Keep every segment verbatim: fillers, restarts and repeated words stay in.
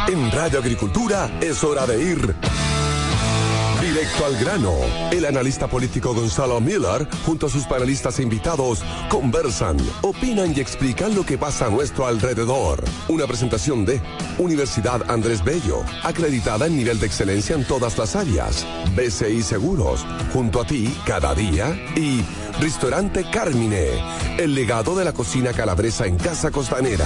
En Radio Agricultura es hora de ir directo al grano. El analista político Gonzalo Miller, junto a sus panelistas e invitados, conversan, opinan y explican lo que pasa a nuestro alrededor. Una presentación de Universidad Andrés Bello, acreditada en nivel de excelencia en todas las áreas. B C I Seguros, junto a ti cada día. Y Restaurante Carmine, el legado de la cocina calabresa en Casa Costanera.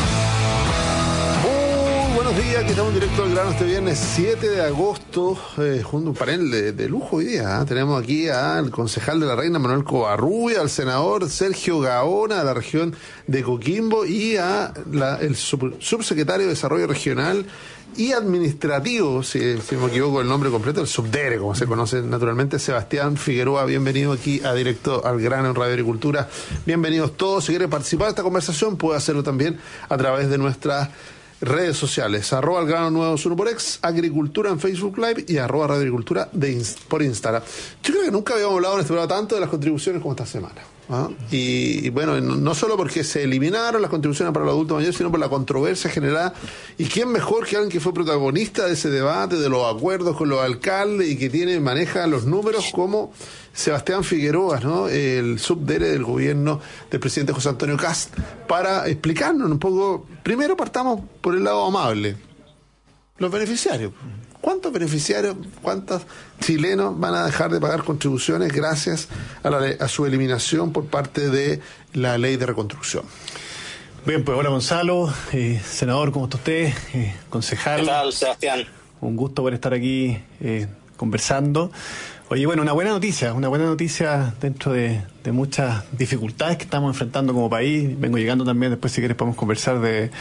Buenos días, aquí estamos directo al grano este viernes siete de agosto, eh, junto a un panel de, de lujo hoy día. ¿eh? Tenemos aquí al concejal de la Reina, Manuel Covarrubia, al senador Sergio Gaona, de la región de Coquimbo, y a la, el sub, subsecretario de Desarrollo Regional y Administrativo, si, si no me equivoco el nombre completo, el subdere, como se conoce naturalmente, Sebastián Figueroa. Bienvenido aquí a Directo al Grano en Radio Agricultura. Bienvenidos todos. Si quiere participar de esta conversación, puede hacerlo también a través de nuestra redes sociales, arroba al grano nueve dos uno por ex, Agricultura en Facebook Live y arroba Radio Agricultura de inst- por Instagram. Yo creo que nunca habíamos hablado en este programa tanto de las contribuciones como esta semana. ¿Ah? Y, y bueno, no, no solo porque se eliminaron las contribuciones para los adultos mayores, sino por la controversia generada. ¿Y quién mejor que alguien que fue protagonista de ese debate, de los acuerdos con los alcaldes y que tiene maneja los números, como Sebastián Figueroa, ¿no? El subdere del gobierno del presidente José Antonio Kast, para explicarnos un poco. Primero partamos por el lado amable. Los beneficiarios. ¿Cuántos beneficiarios, cuántos chilenos van a dejar de pagar contribuciones gracias a, la, a su eliminación por parte de la ley de reconstrucción? Bien, pues hola Gonzalo, eh, senador, ¿cómo está usted? Eh, concejal. ¿Qué tal, Sebastián? Un gusto por estar aquí eh, conversando. Oye, bueno, una buena noticia, una buena noticia dentro de, de muchas dificultades que estamos enfrentando como país. Vengo llegando también, después si quieres podemos conversar de,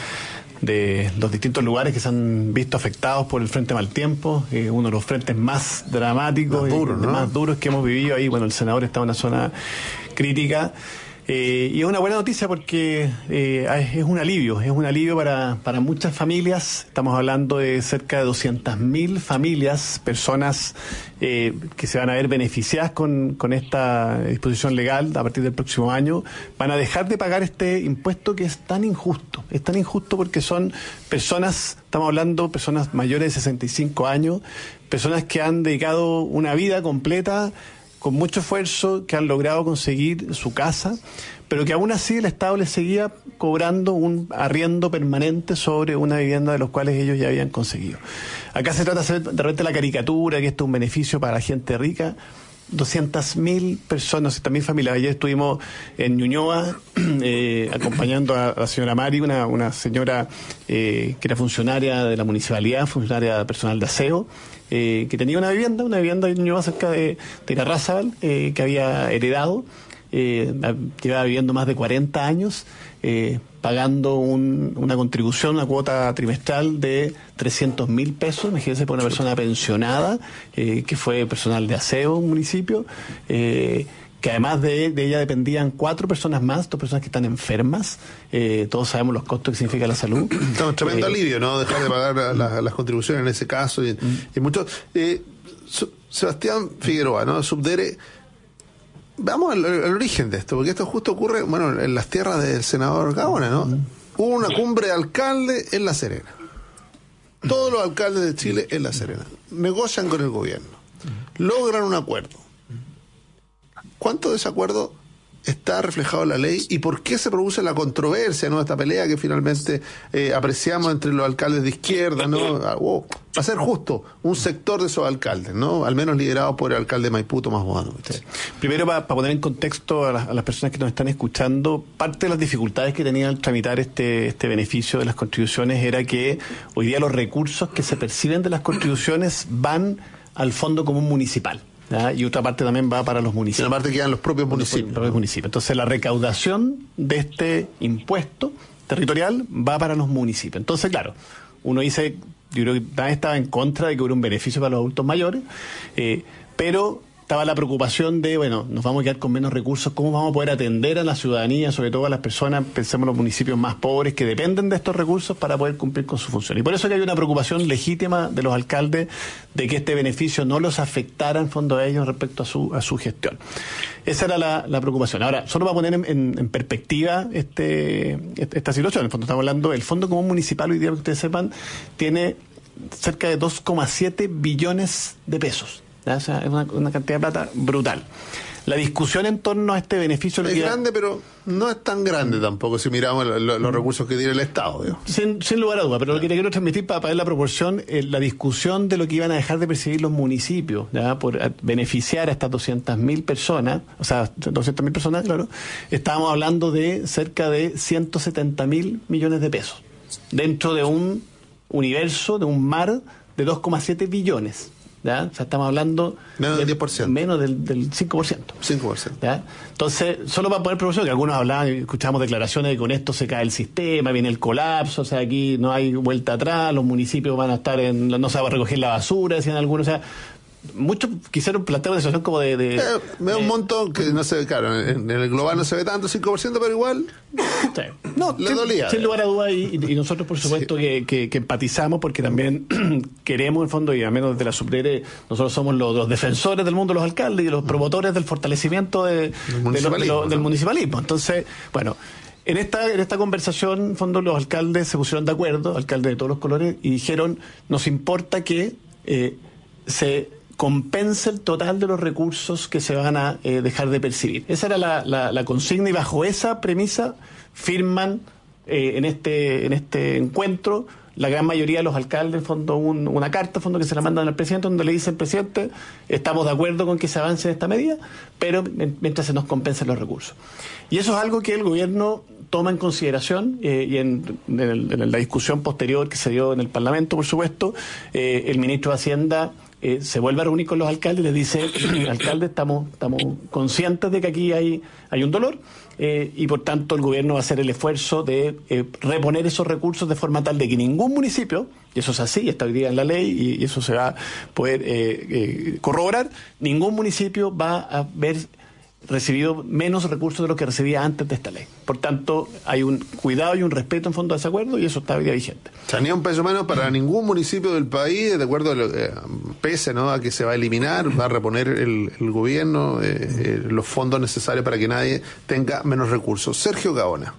de los distintos lugares que se han visto afectados por el Frente Mal Tiempo, eh, uno de los frentes más dramáticos más, duro, y, ¿no? más duros que hemos vivido ahí. Bueno, el senador está en una zona crítica. Eh, y es una buena noticia porque eh, es un alivio, es un alivio para, para muchas familias. Estamos hablando de cerca de doscientas mil familias, personas eh, que se van a ver beneficiadas con, con esta disposición legal a partir del próximo año. Van a dejar de pagar este impuesto que es tan injusto. Es tan injusto porque son personas, estamos hablando personas mayores de sesenta y cinco años, personas que han dedicado una vida completa con mucho esfuerzo, que han logrado conseguir su casa, pero que aún así el Estado les seguía cobrando un arriendo permanente sobre una vivienda de los cuales ellos ya habían conseguido. Acá se trata de hacer de repente la caricatura, que esto es un beneficio para la gente rica. doscientas mil personas, doscientas mil familias. Ayer estuvimos en Ñuñoa eh, acompañando a la señora Mari, una, una señora eh, que era funcionaria de la municipalidad, funcionaria personal de aseo, eh, que tenía una vivienda, una vivienda en Ñuñoa cerca de, de Carrazabal, eh, que había heredado, eh, llevaba viviendo más de cuarenta años, eh, pagando un, una contribución, una cuota trimestral de trescientos mil pesos, imagínense, por una persona pensionada, eh, que fue personal de aseo en un municipio, eh, que además de, de ella dependían cuatro personas más, dos personas que están enfermas. Eh, todos sabemos los costos que significa la salud. Un tremendo eh, alivio, ¿no? Dejar de pagar la, las contribuciones en ese caso. Y, mm. y mucho. Eh, Sebastián Figueroa, ¿no? Subdere. Vamos al, al origen de esto, porque esto justo ocurre, bueno, en las tierras del senador Gaona, ¿no? Mm. Hubo una cumbre de alcaldes en La Serena. Todos los alcaldes de Chile en La Serena negocian con el gobierno, logran un acuerdo. ¿Cuánto de ese acuerdo está reflejado en la ley y por qué se produce la controversia, ¿no? Esta pelea que finalmente eh, apreciamos entre los alcaldes de izquierda, ¿no? Oh, va a ser justo un sector de esos alcaldes, ¿no? Al menos liderado por el alcalde de Maipú, Tomás Bodanovich. Sí. Primero, para pa poner en contexto a, la, a las personas que nos están escuchando, parte de las dificultades que tenía al tramitar este, este beneficio de las contribuciones era que hoy día los recursos que se perciben de las contribuciones van al Fondo Común Municipal. ¿Ya? Y otra parte también va para los municipios. Y una parte quedan los propios municipios. Los propios municipios. Entonces la recaudación de este impuesto territorial va para los municipios. Entonces, claro, uno dice, yo creo que nadie estaba en contra de que hubiera un beneficio para los adultos mayores, eh, pero estaba la preocupación de, bueno, nos vamos a quedar con menos recursos, ¿cómo vamos a poder atender a la ciudadanía, sobre todo a las personas, pensemos en los municipios más pobres que dependen de estos recursos para poder cumplir con su función? Y por eso que hay una preocupación legítima de los alcaldes de que este beneficio no los afectara en fondo a ellos respecto a su a su gestión. Esa era la, la preocupación. Ahora, solo para poner en, en, en perspectiva este, esta situación, en el fondo estamos hablando, el Fondo Común Municipal, hoy día, que ustedes sepan, tiene cerca de dos coma siete billones de pesos. ¿Ya? O sea, es una, una cantidad de plata brutal. La discusión en torno a este beneficio... Es grande, pero no es tan grande tampoco si miramos lo, lo, los recursos que tiene el Estado. Sin, sin lugar a duda, pero lo que te quiero transmitir para, para ver la proporción, eh, la discusión de lo que iban a dejar de percibir los municipios, ¿ya? Por a, beneficiar a estas doscientas mil personas, o sea, doscientas mil personas, claro, estábamos hablando de cerca de ciento setenta mil millones de pesos, dentro de un universo, de un mar de dos coma siete billones. ¿Ya? O sea, estamos hablando menos del diez por ciento, menos del, del cinco por ciento. cinco por ciento. ¿Ya? Entonces, solo para poner proporción, que algunos hablaban, escuchamos declaraciones de que con esto se cae el sistema, viene el colapso, o sea, aquí no hay vuelta atrás, los municipios van a estar en, no se va a recoger la basura, decían algunos, o sea, muchos quisieron plantear una situación como de... de eh, me da un de, montón que no se ve, claro, en, en el global no se ve tanto, cinco por ciento, pero igual sí. No, le sin, dolía. Sin lugar a dudas, y, y nosotros por supuesto sí. que, que, que empatizamos, porque también queremos, en fondo, y al menos desde la Suprere, nosotros somos los, los defensores del mundo de los alcaldes y los promotores del fortalecimiento de, de lo, de lo, del municipalismo. Entonces, bueno... En esta, en esta conversación, en fondo, los alcaldes se pusieron de acuerdo, alcaldes de todos los colores, y dijeron, nos importa que eh, se compense el total de los recursos que se van a eh, dejar de percibir. Esa era la, la, la consigna, y bajo esa premisa firman eh, en este en este encuentro la gran mayoría de los alcaldes, en fondo, un, una carta, en fondo, que se la mandan al presidente, donde le dicen, presidente, estamos de acuerdo con que se avance en esta medida, pero mientras se nos compensen los recursos. Y eso es algo que el gobierno toma en consideración, eh, y en, en, el, en la discusión posterior que se dio en el Parlamento, por supuesto, eh, el ministro de Hacienda eh, se vuelve a reunir con los alcaldes y les dice, alcalde, estamos, estamos conscientes de que aquí hay, hay un dolor, eh, y por tanto el gobierno va a hacer el esfuerzo de eh, reponer esos recursos de forma tal de que ningún municipio, y eso es así, está hoy día en la ley, y, y eso se va a poder eh, eh, corroborar, ningún municipio va a ver recibido menos recursos de lo que recibía antes de esta ley. Por tanto, hay un cuidado y un respeto en fondo a ese acuerdo, y eso está hoy día vigente. O sea, ni un peso menos para ningún municipio del país, de acuerdo a lo, eh, pese, ¿no?, a que se va a eliminar, va a reponer el, el gobierno eh, eh, los fondos necesarios para que nadie tenga menos recursos. Sergio Gaona.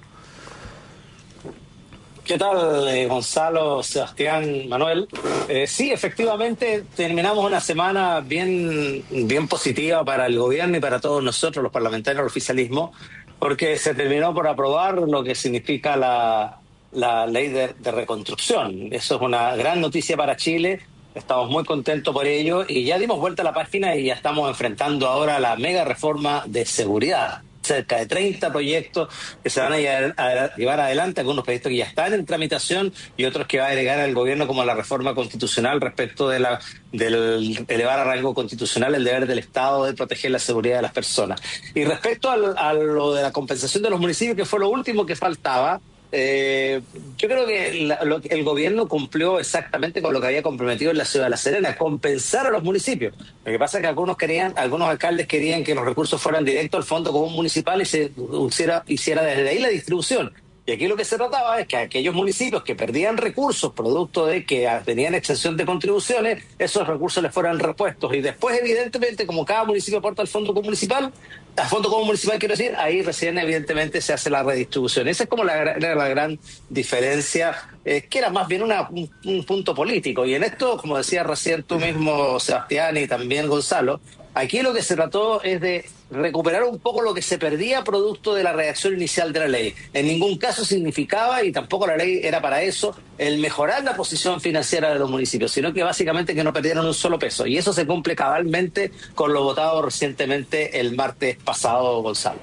¿Qué tal, eh, Gonzalo, Sebastián, Manuel? Eh, sí, efectivamente, terminamos una semana bien, bien positiva para el gobierno y para todos nosotros, los parlamentarios del oficialismo, porque se terminó por aprobar lo que significa la, la ley de, de reconstrucción. Eso es una gran noticia para Chile. Estamos muy contentos por ello y ya dimos vuelta a la página y ya estamos enfrentando ahora la mega reforma de seguridad. Cerca de treinta proyectos que se van a llevar adelante, algunos proyectos que ya están en tramitación y otros que va a agregar el gobierno, como la reforma constitucional respecto de la del elevar a rango constitucional el deber del Estado de proteger la seguridad de las personas. Y respecto al, a lo de la compensación de los municipios, que fue lo último que faltaba, Eh, yo creo que la, lo, el gobierno cumplió exactamente con lo que había comprometido en la ciudad de La Serena, compensar a los municipios. Lo que pasa es que algunos querían, algunos alcaldes querían que los recursos fueran directos al Fondo Común Municipal y se hiciera, hiciera desde ahí la distribución. Y aquí lo que se trataba es que aquellos municipios que perdían recursos producto de que tenían exención de contribuciones, esos recursos les fueran repuestos. Y después, evidentemente, como cada municipio aporta al Fondo Común Municipal, al Fondo Común Municipal, quiero decir, ahí recién, evidentemente, se hace la redistribución. Esa es como la, la, la gran diferencia, eh, que era más bien una, un, un punto político. Y en esto, como decía recién tú mismo, Sebastián, y también Gonzalo, aquí lo que se trató es de recuperar un poco lo que se perdía producto de la redacción inicial de la ley. En ningún caso significaba, y tampoco la ley era para eso, el mejorar la posición financiera de los municipios, sino que básicamente que no perdieran un solo peso. Y eso se cumple cabalmente con lo votado recientemente el martes pasado, Gonzalo.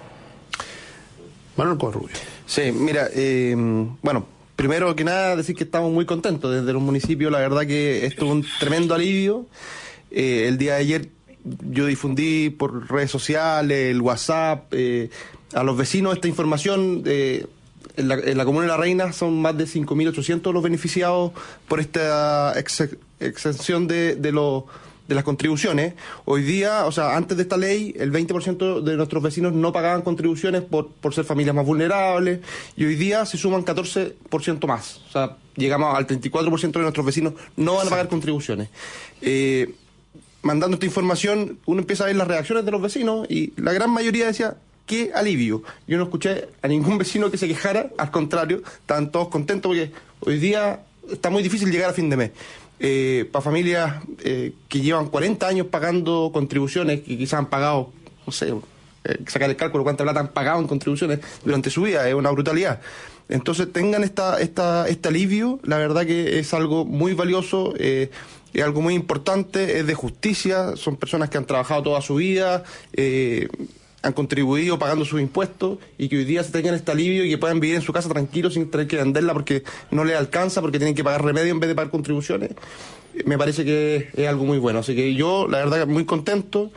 Manuel Corrubio. Sí, mira, eh, bueno, primero que nada decir que estamos muy contentos desde los municipios. La verdad que esto es un tremendo alivio. Eh, el día de ayer yo difundí por redes sociales, el WhatsApp, eh, a los vecinos esta información. Eh, en, la, en la Comuna de La Reina son más de cinco mil ochocientos los beneficiados por esta ex, exención de, de, los, de las contribuciones. Hoy día, o sea, antes de esta ley, el veinte por ciento de nuestros vecinos no pagaban contribuciones por, por ser familias más vulnerables, y hoy día se suman catorce por ciento más. O sea, llegamos al treinta y cuatro por ciento de nuestros vecinos no van a pagar contribuciones. Eh, mandando esta información, uno empieza a ver las reacciones de los vecinos, y la gran mayoría decía, qué alivio. Yo no escuché a ningún vecino que se quejara, al contrario, estaban todos contentos porque hoy día está muy difícil llegar a fin de mes. Eh, para familias eh, que llevan cuarenta años pagando contribuciones, que quizás han pagado, no sé, eh, sacar el cálculo cuánta plata han pagado en contribuciones durante su vida, es una brutalidad. Entonces tengan esta, esta, este alivio, la verdad que es algo muy valioso, eh, es algo muy importante, es de justicia, son personas que han trabajado toda su vida, eh, han contribuido pagando sus impuestos, y que hoy día se tengan este alivio y que puedan vivir en su casa tranquilos sin tener que venderla porque no les alcanza, porque tienen que pagar remedio en vez de pagar contribuciones. Me parece que es algo muy bueno, así que yo la verdad muy contento,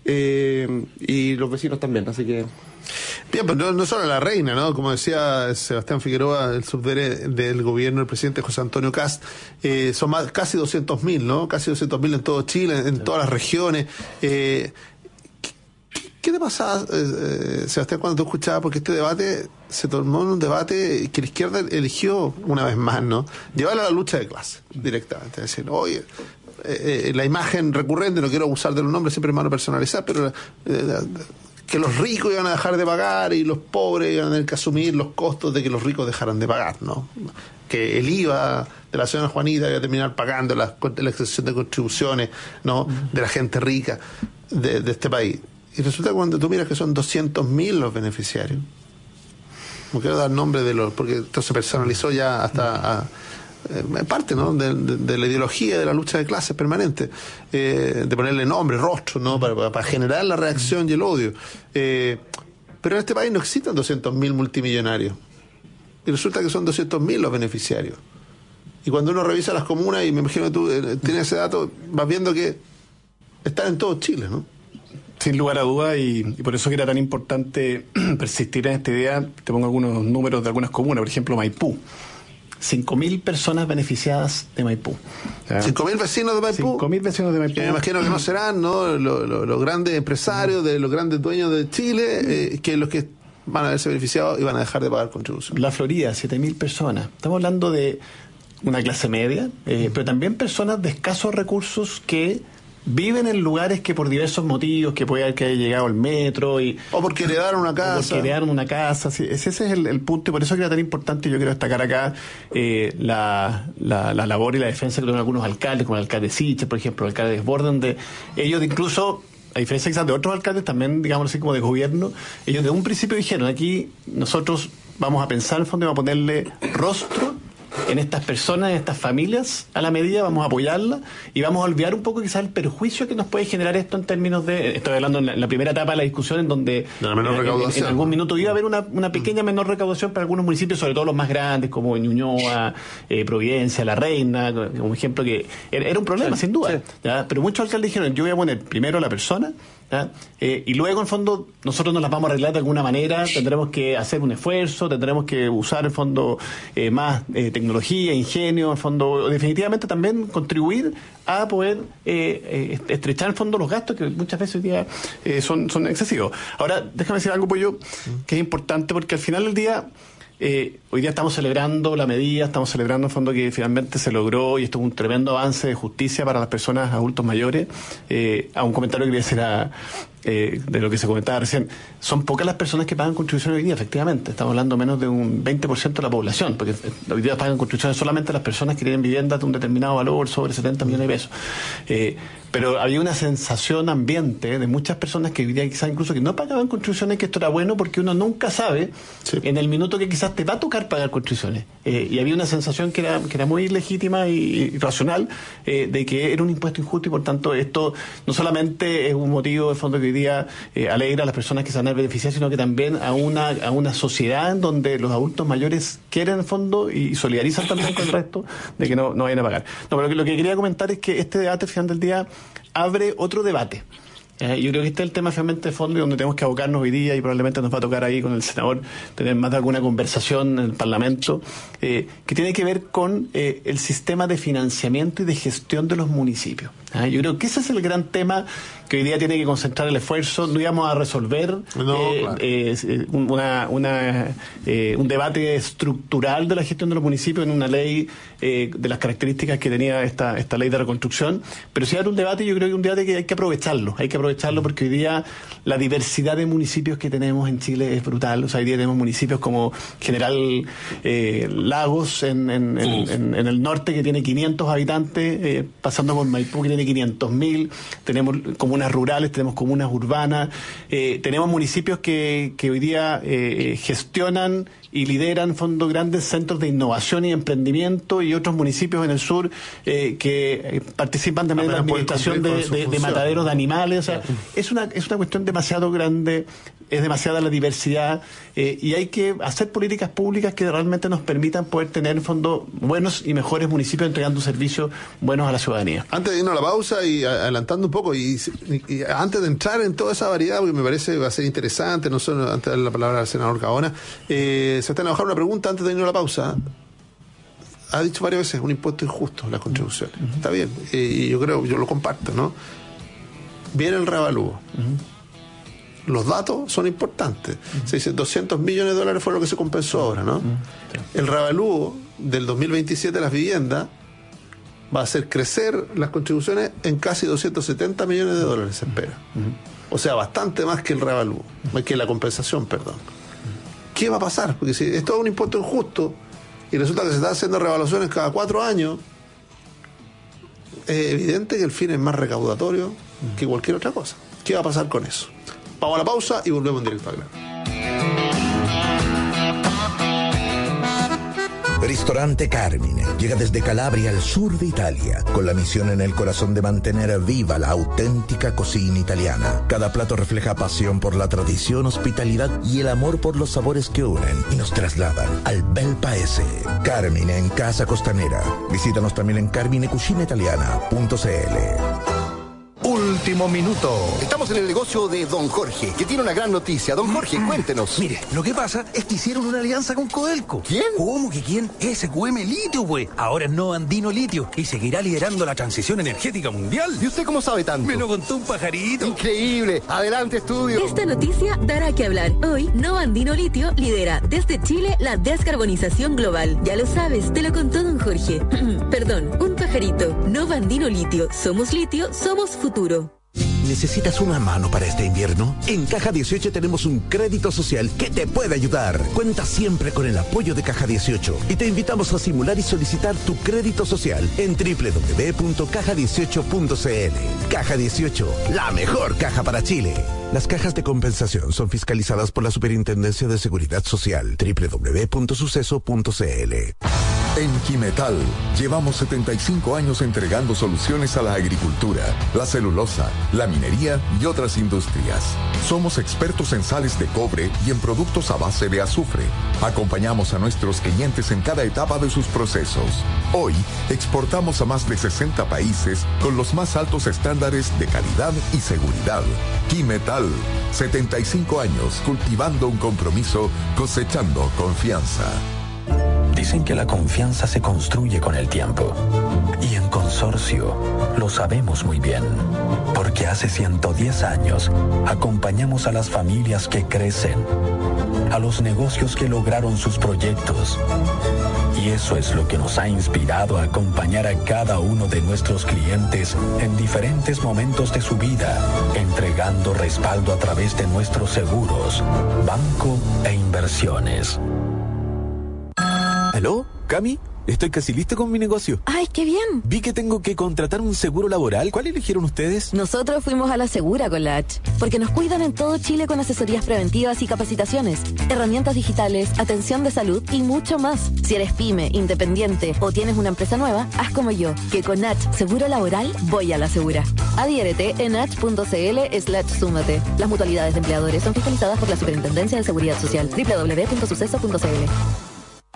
eh, y los vecinos también, así que... Bien, pues no, no solo la reina, ¿no? Como decía Sebastián Figueroa, el subdere del gobierno del presidente José Antonio Kast, eh, son más, casi doscientos mil, ¿no? Casi doscientos mil en todo Chile, en, en todas las regiones. Eh, ¿Qué te pasaba, eh, Sebastián, cuando tú escuchabas? Porque este debate se tomó en un debate que la izquierda eligió, una vez más, ¿no? Llevarlo a la lucha de clase, directamente. Es decir, oye, eh, eh, la imagen recurrente, no quiero abusar de los nombres, siempre es malo personalizar, pero eh, que los ricos iban a dejar de pagar y los pobres iban a tener que asumir los costos de que los ricos dejaran de pagar, ¿no? Que el I V A de la señora Juanita iba a terminar pagando la, la exención de contribuciones, ¿no? De la gente rica de, de este país. Y resulta que cuando tú miras que son doscientos mil los beneficiarios, no quiero dar nombre de los, porque esto se personalizó ya hasta a, eh, parte, ¿no? de, de, de la ideología de la lucha de clases permanente, eh, de ponerle nombre, rostro, ¿no? Para, para, para generar la reacción y el odio. Eh, pero en este país no existen doscientos mil multimillonarios. Y resulta que son doscientos mil los beneficiarios. Y cuando uno revisa las comunas, y me imagino que tú eh, tienes ese dato, vas viendo que están en todo Chile, ¿no? Sin lugar a dudas, y, y por eso que era tan importante persistir en esta idea. Te pongo algunos números de algunas comunas, por ejemplo Maipú. cinco mil personas beneficiadas de Maipú. cinco mil vecinos de Maipú. cinco mil vecinos de Maipú. Que me imagino que no serán, ¿no? Los, los, los grandes empresarios, de los grandes dueños de Chile, eh, que los que van a verse beneficiados y van a dejar de pagar contribución. La Florida, siete mil personas. Estamos hablando de una clase media, eh, pero también personas de escasos recursos que viven en lugares que por diversos motivos, que puede haber que haya llegado el metro, y o porque heredaron una casa. O porque heredaron una casa. Sí, ese es el, el punto, y por eso que era tan importante. Yo quiero destacar acá eh, la, la, la labor y la defensa que tuvieron algunos alcaldes, como el alcalde Siche, por ejemplo, el alcalde de Desbordes, donde ellos incluso, a diferencia quizás de otros alcaldes también, digamos así, como de gobierno, ellos de un principio dijeron, aquí nosotros vamos a pensar en el fondo y vamos a ponerle rostro en estas personas, en estas familias, a la medida, vamos a apoyarla y vamos a olvidar un poco quizás el perjuicio que nos puede generar esto en términos de, estoy hablando en la, en la primera etapa de la discusión, en donde de la menor en, recaudación. En, en algún minuto iba a haber una, una pequeña menor recaudación para algunos municipios, sobre todo los más grandes, como Ñuñoa, eh, Providencia, La Reina, como ejemplo, que era, era un problema, sí, sin duda. Sí. ¿Ya? Pero muchos alcaldes dijeron, yo voy a poner primero a la persona, Eh, y luego, en fondo, nosotros nos las vamos a arreglar de alguna manera, tendremos que hacer un esfuerzo, tendremos que usar, en fondo, eh, más eh, tecnología, ingenio, en fondo, definitivamente también contribuir a poder eh, eh, estrechar, en fondo, los gastos que muchas veces hoy día eh, son, son excesivos. Ahora, déjame decir algo, Pollo, que es importante, porque al final del día, Eh, hoy día estamos celebrando la medida, estamos celebrando en fondo que finalmente se logró, y esto es un tremendo avance de justicia para las personas adultos mayores. Eh, a un comentario que quería hacer a, eh, de lo que se comentaba recién, son pocas las personas que pagan contribuciones hoy día, efectivamente, estamos hablando menos de un veinte por ciento de la población, porque hoy día pagan contribuciones solamente las personas que tienen viviendas de un determinado valor, sobre setenta millones de pesos. Eh, pero había una sensación ambiente de muchas personas que hoy día quizás incluso que no pagaban contribuciones, que esto era bueno porque uno nunca sabe, sí, en el minuto que quizás te va a tocar pagar contribuciones. Eh, y había una sensación que era, que era muy legítima y, y racional, eh, de que era un impuesto injusto, y por tanto esto no solamente es un motivo de fondo que hoy día eh, alegra a las personas que se van a beneficiar, sino que también a una, a una sociedad en donde los adultos mayores quieren, en fondo, y solidarizan también con el resto de que no, no vayan a pagar. No, pero lo que, lo que quería comentar es que este debate, al final del día, abre otro debate. Eh, yo creo que este es el tema finalmente de fondo, y donde tenemos que abocarnos hoy día, y probablemente nos va a tocar ahí con el senador tener más de alguna conversación en el Parlamento, eh, que tiene que ver con eh, el sistema de financiamiento y de gestión de los municipios. ¿Ah? Yo creo que ese es el gran tema que hoy día tiene que concentrar el esfuerzo. No íbamos a resolver no, eh, claro. eh, una, una, eh, un debate estructural de la gestión de los municipios en una ley eh, de las características que tenía esta, esta ley de reconstrucción, pero si hay un debate, yo creo que es un debate que hay que aprovecharlo, hay que aprovecharlo porque hoy día la diversidad de municipios que tenemos en Chile es brutal. O sea, hoy día tenemos municipios como General eh, Lagos en, en, en, en, en el norte, que tiene quinientos habitantes, eh, pasando por Maipú, que tiene quinientos mil, tenemos comunas rurales, tenemos comunas urbanas, eh, tenemos municipios que, que hoy día eh, gestionan y lideran fondos grandes centros de innovación y emprendimiento, y otros municipios en el sur eh, que eh, participan también en la administración de, de, de mataderos de animales. O sea, es una es una cuestión demasiado grande, es demasiada la diversidad, eh, y hay que hacer políticas públicas que realmente nos permitan poder tener en fondo buenos y mejores municipios entregando servicios buenos a la ciudadanía. Antes de irnos a la pausa y adelantando un poco, y, y, y antes de entrar en toda esa variedad, porque me parece que va a ser interesante, no solo antes de darle la palabra al senador Gaona, eh, se está a bajar una pregunta antes de irnos a la pausa. Ha dicho varias veces un impuesto injusto, las contribuciones. Uh-huh. Está bien, eh, y yo creo, yo lo comparto, ¿no? Viene el reavalúo. Uh-huh. Los datos son importantes. Uh-huh. Se dice doscientos millones de dólares fue lo que se compensó ahora, ¿no? Uh-huh. El reavalúo del dos mil veintisiete de las viviendas va a hacer crecer las contribuciones en casi doscientos setenta millones de dólares, se espera. Uh-huh. O sea, bastante más que el reavalúo, más que la compensación, perdón. ¿Qué va a pasar? Porque si esto es un impuesto injusto y resulta que se están haciendo revaluaciones cada cuatro años, es evidente que el fin es más recaudatorio uh-huh. que cualquier otra cosa. ¿Qué va a pasar con eso? Vamos a la pausa y volvemos en directo al grano. Ristorante Carmine llega desde Calabria al sur de Italia, con la misión en el corazón de mantener viva la auténtica cocina italiana. Cada plato refleja pasión por la tradición, hospitalidad y el amor por los sabores que unen y nos trasladan al bel paese. Carmine en Casa Costanera. Visítanos también en carmine cucina italiana punto c l. Último minuto. Estamos en el negocio de Don Jorge, que tiene una gran noticia. Don Jorge, cuéntenos. Mire, lo que pasa es que hicieron una alianza con Codelco. ¿Quién? ¿Cómo que quién? S Q M Litio, pues. Ahora es Nova Andino Litio y seguirá liderando la transición energética mundial. ¿Y usted cómo sabe tanto? Me lo contó un pajarito. Increíble. Adelante, estudio. Esta noticia dará que hablar. Hoy, Nova Andino Litio lidera desde Chile la descarbonización global. Ya lo sabes, te lo contó Don Jorge. Perdón, un pajarito. Nova Andino Litio. Somos litio, somos futuro. ¿Necesitas una mano para este invierno? En Caja dieciocho tenemos un crédito social que te puede ayudar. Cuenta siempre con el apoyo de Caja dieciocho y te invitamos a simular y solicitar tu crédito social en doble u doble u doble u punto caja dieciocho punto c l. Caja dieciocho, la mejor caja para Chile. Las cajas de compensación son fiscalizadas por la Superintendencia de Seguridad Social. doble u doble u doble u punto suceso punto c l. En Quimetal llevamos setenta y cinco años entregando soluciones a la agricultura, la celulosa, la minería y otras industrias. Somos expertos en sales de cobre y en productos a base de azufre. Acompañamos a nuestros clientes en cada etapa de sus procesos. Hoy exportamos a más de sesenta países con los más altos estándares de calidad y seguridad. Quimetal, setenta y cinco años cultivando un compromiso, cosechando confianza. Dicen que la confianza se construye con el tiempo. Y en Consorcio lo sabemos muy bien. Porque hace ciento diez años acompañamos a las familias que crecen, a los negocios que lograron sus proyectos. Y eso es lo que nos ha inspirado a acompañar a cada uno de nuestros clientes en diferentes momentos de su vida, entregando respaldo a través de nuestros seguros, banco e inversiones. ¿Aló? ¿Cami? Estoy casi listo con mi negocio. ¡Ay, qué bien! Vi que tengo que contratar un seguro laboral. ¿Cuál eligieron ustedes? Nosotros fuimos a la Segura con la H, porque nos cuidan en todo Chile con asesorías preventivas y capacitaciones, herramientas digitales, atención de salud y mucho más. Si eres pyme, independiente o tienes una empresa nueva, haz como yo, que con H Seguro Laboral voy a la Segura. Adhiérete en h punto c l slash súmate. Las mutualidades de empleadores son fiscalizadas por la Superintendencia de Seguridad Social. doble u doble u doble u punto suceso punto c l.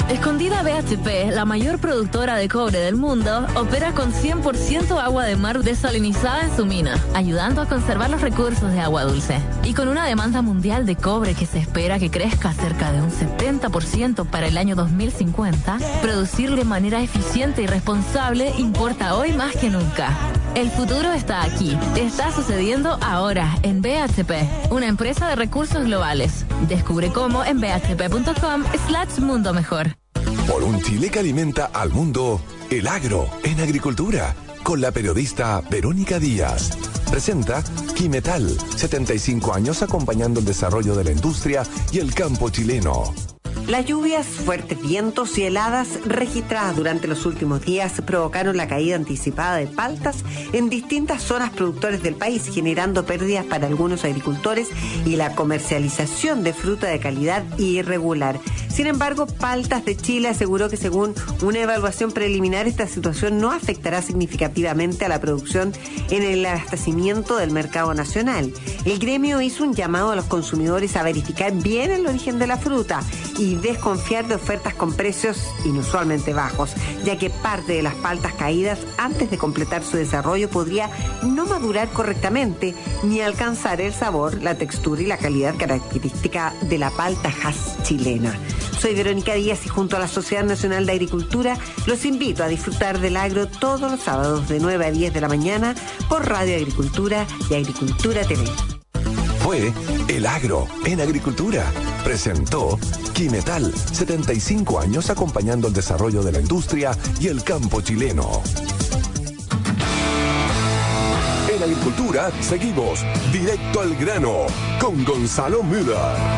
Escondida B H P, la mayor productora de cobre del mundo, opera con cien por ciento agua de mar desalinizada en su mina, ayudando a conservar los recursos de agua dulce. Y con una demanda mundial de cobre que se espera que crezca cerca de un setenta por ciento para el año dos mil cincuenta, producir de manera eficiente y responsable importa hoy más que nunca. El futuro está aquí. Está sucediendo ahora en B H P, una empresa de recursos globales. Descubre cómo en b h p punto com slash mundo mejor. Por un Chile que alimenta al mundo, el agro en agricultura, con la periodista Verónica Díaz. Presenta Quimetal, setenta y cinco años acompañando el desarrollo de la industria y el campo chileno. Las lluvias, fuertes vientos y heladas registradas durante los últimos días provocaron la caída anticipada de paltas en distintas zonas productoras del país, generando pérdidas para algunos agricultores y la comercialización de fruta de calidad irregular. Sin embargo, Paltas de Chile aseguró que según una evaluación preliminar, esta situación no afectará significativamente a la producción en el abastecimiento del mercado nacional. El gremio hizo un llamado a los consumidores a verificar bien el origen de la fruta y desconfiar de ofertas con precios inusualmente bajos, ya que parte de las paltas caídas antes de completar su desarrollo podría no madurar correctamente ni alcanzar el sabor, la textura y la calidad característica de la palta Hass chilena. Soy Verónica Díaz y junto a la Sociedad Nacional de Agricultura los invito a disfrutar del agro todos los sábados de nueve a diez de la mañana por Radio Agricultura y Agricultura T V. Fue El Agro en Agricultura. Presentó Quimetal, setenta y cinco años acompañando el desarrollo de la industria y el campo chileno. En Agricultura seguimos directo al grano con Gonzalo Müller.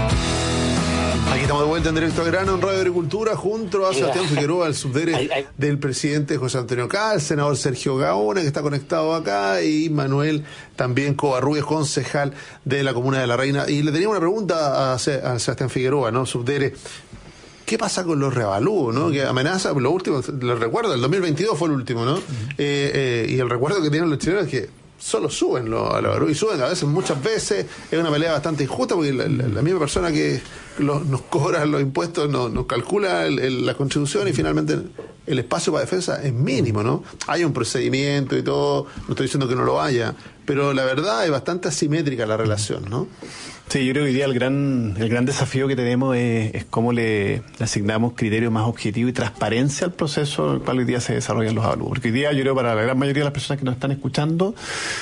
Aquí estamos de vuelta en Directo al Grano en Radio Agricultura junto a Sebastián Figueroa, el subdere del presidente José Antonio Ká, el senador Sergio Gaona, que está conectado acá, y Manuel también Covarrubias, concejal de la Comuna de La Reina. Y le tenía una pregunta a, Se- a Sebastián Figueroa, ¿no? Subdere. ¿Qué pasa con los reavalúos, no? Que amenaza, lo último, les recuerdo, el dos mil veintidós fue el último, ¿no? Uh-huh. eh, eh, y el recuerdo que tienen los chilenos es que solo suben los reavalúos, y suben a veces, muchas veces, es una pelea bastante injusta, porque la, la, la misma persona que los, nos cobra los impuestos nos, nos calcula el, el, la contribución, y finalmente el espacio para defensa es mínimo, ¿no? Hay un procedimiento y todo, no estoy diciendo que no lo haya, pero la verdad es bastante asimétrica la relación, ¿no? Sí, yo creo que hoy día el gran, el gran desafío que tenemos es, es cómo le, le asignamos criterios más objetivos y transparencia al proceso en el cual hoy día se desarrollan los avalúos. Porque hoy día yo creo para la gran mayoría de las personas que nos están escuchando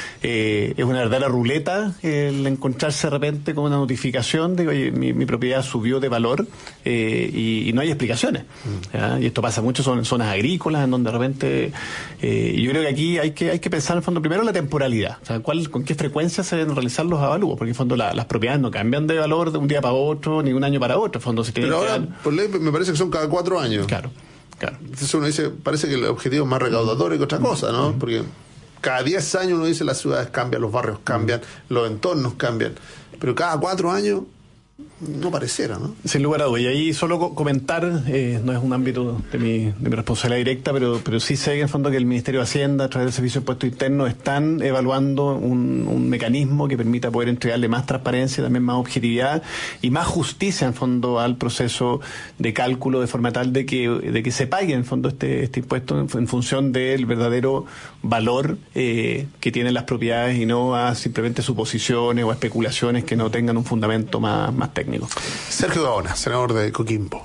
eh, es una verdadera ruleta el encontrarse de repente con una notificación de que oye, mi, mi propiedad subió de valor eh, y, y no hay explicaciones. ¿Ya? Y esto pasa mucho son en zonas agrícolas en donde de repente eh, yo creo que aquí hay que hay que pensar en el fondo primero la temporalidad, o sea, cuál, con qué frecuencia se deben realizar los avalúos, porque en el fondo la, las propiedades no cambian de valor de un día para otro, ni un año para otro. En fondo, si pero ahora, dan... por ley, me parece que son cada cuatro años. Claro, claro. Entonces uno dice, parece que el objetivo es más recaudatorio que otra cosa, ¿no? Porque cada diez años uno dice las ciudades cambian, los barrios cambian, los entornos cambian. Pero cada cuatro años no pareciera, ¿no? Sin lugar a dudas. Y ahí solo co- comentar, eh, no es un ámbito de mi, de mi responsabilidad directa, pero, pero sí sé en el fondo que el Ministerio de Hacienda, a través del Servicio de Impuestos Internos, están evaluando un, un mecanismo que permita poder entregarle más transparencia, también más objetividad y más justicia, en fondo, al proceso de cálculo, de forma tal de que, de que se pague, en fondo, este, este impuesto en, en función del verdadero valor eh, que tienen las propiedades y no a simplemente suposiciones o especulaciones que no tengan un fundamento más, más técnico. Sergio Gaona, senador de Coquimbo.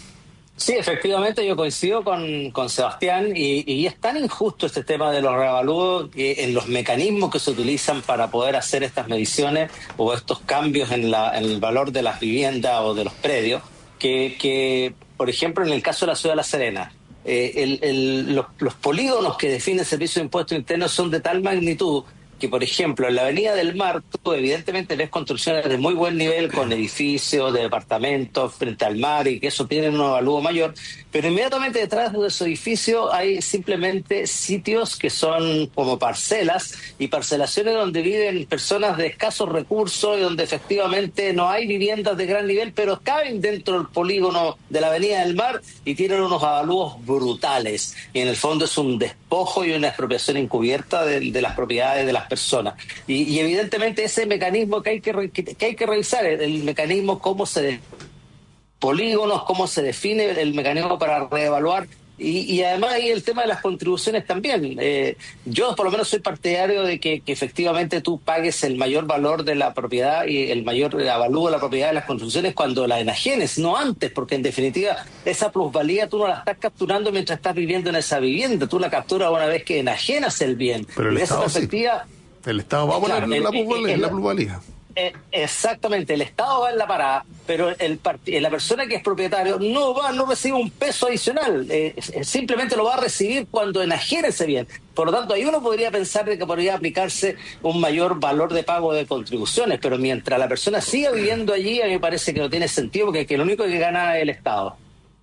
Sí, efectivamente yo coincido con, con Sebastián y, y es tan injusto este tema de los reavalúos que en los mecanismos que se utilizan para poder hacer estas mediciones o estos cambios en, la, en el valor de las viviendas o de los predios, que, que por ejemplo en el caso de la ciudad de La Serena, eh, el, el, los, los polígonos que define el Servicio de Impuestos Internos son de tal magnitud que, por ejemplo, en la Avenida del Mar, tú evidentemente ves construcciones de muy buen nivel con edificios, de departamentos frente al mar y que eso tiene un avalúo mayor, pero inmediatamente detrás de esos edificios hay simplemente sitios que son como parcelas y parcelaciones donde viven personas de escasos recursos y donde efectivamente no hay viviendas de gran nivel, pero caben dentro del polígono de la Avenida del Mar y tienen unos avalúos brutales. Y en el fondo es un despojo y una expropiación encubierta de, de las propiedades de las personas. Y, y evidentemente ese mecanismo que hay que, que, que hay que revisar, el, el mecanismo cómo se polígonos, cómo se define el mecanismo para reevaluar. Y, y además ahí el tema de las contribuciones también. Eh, yo por lo menos soy partidario de que, que efectivamente tú pagues el mayor valor de la propiedad y el mayor avalúo de la propiedad de las contribuciones cuando la enajenes, no antes, porque en definitiva esa plusvalía tú no la estás capturando mientras estás viviendo en esa vivienda, tú la capturas una vez que enajenas el bien. Pero el y Estado esa perspectiva, sí. El Estado va a poner claro, la, el, plusvalía, el, la plusvalía. Eh, exactamente, el Estado va en la parada, pero el la persona que es propietario no va, no recibe un peso adicional, eh, simplemente lo va a recibir cuando enajene ese bien. Por lo tanto, ahí uno podría pensar de que podría aplicarse un mayor valor de pago de contribuciones, pero mientras la persona siga viviendo allí, a mí me parece que no tiene sentido, porque que lo único que gana es el Estado.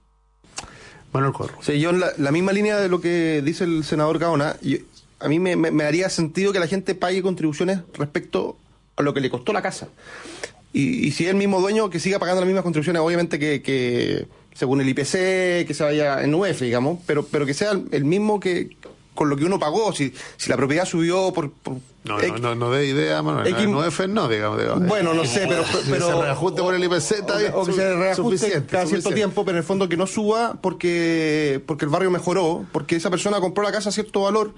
Manuel Corro. Sí, yo en la, la misma línea de lo que dice el senador Gaona, yo, a mí me, me, me haría sentido que la gente pague contribuciones respecto a lo que le costó la casa. Y, y si es el mismo dueño, que siga pagando las mismas contribuciones, obviamente que, que según el I P C, que se vaya en U E F, digamos, pero, pero que sea el, el mismo que con lo que uno pagó. Si, si la propiedad subió por... por no, X, no, no, no dé idea, Manuel. X, en U E F no, digamos, digamos. Bueno, no sé, pero... pero que se reajuste por el I P C, está bien. O que se reajuste cada cierto tiempo, pero en el fondo que no suba porque, porque el barrio mejoró, porque esa persona compró la casa a cierto valor.